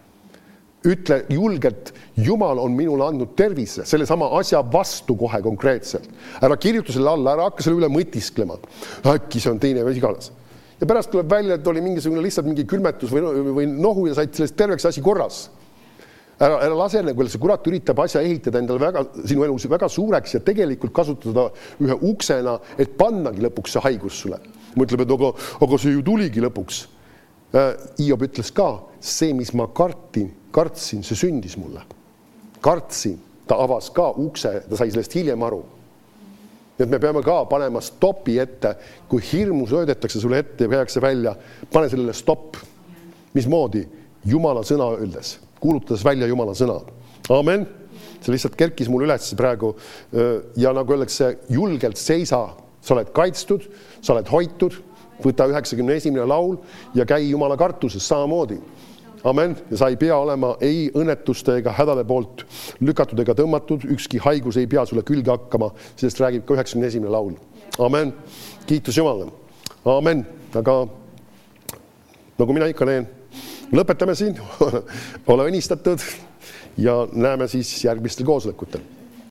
Ütle julgelt, Jumal on minule andnud tervise, selle sama asja vastu kohe konkreetselt. Ära kirjuta selle alla, ära hakka selle üle mõtisklema. Äkki see on teine või iganes. Ja pärast tuleb välja, et oli mingisugune lihtsalt mingi külmetus või, või nohu ja said sellest terveks asi korras. Ära, ära lase, kui see kurat üritab asja ehitada endale väga, sinu elus väga suureks ja tegelikult kasutada ühe uksena, et pannagi lõpuks see haigus sulle. Mõtleb, et aga, aga see ju tuligi lõpuks. Hiob ütles ka, see, mis ma kartin, kartsin, see sündis mulle. Kartsin, ta avas ka ukse, ta sai sellest hiljem aru. Et me peame ka panema stopi ette, kui hirmu söödetakse sulle ette ja käiakse välja, pane sellele stopp. Mismoodi? Jumala sõna öeldes. Kuulutades välja Jumala sõna. Amen. See lihtsalt kerkis mul üles praegu ja nagu öeldakse, julgelt seisa, sa oled kaitstud, sa oled hoitud, võta üheksakümne esimene laul ja käi Jumala kartuses samamoodi. Amen. Ja sa ei pea olema ei õnnetuste ega hädale poolt lükatud ega tõmmatud, ükski haigus ei pea sulle külge hakkama, sellest räägib ka üheksakümne esimene laul. Amen. Kiitus Jumalale. Amen. Aga nagu mina ikka teen, lõpetame siin, ole õnnistatud ja näeme siis järgmistel koosolekutel.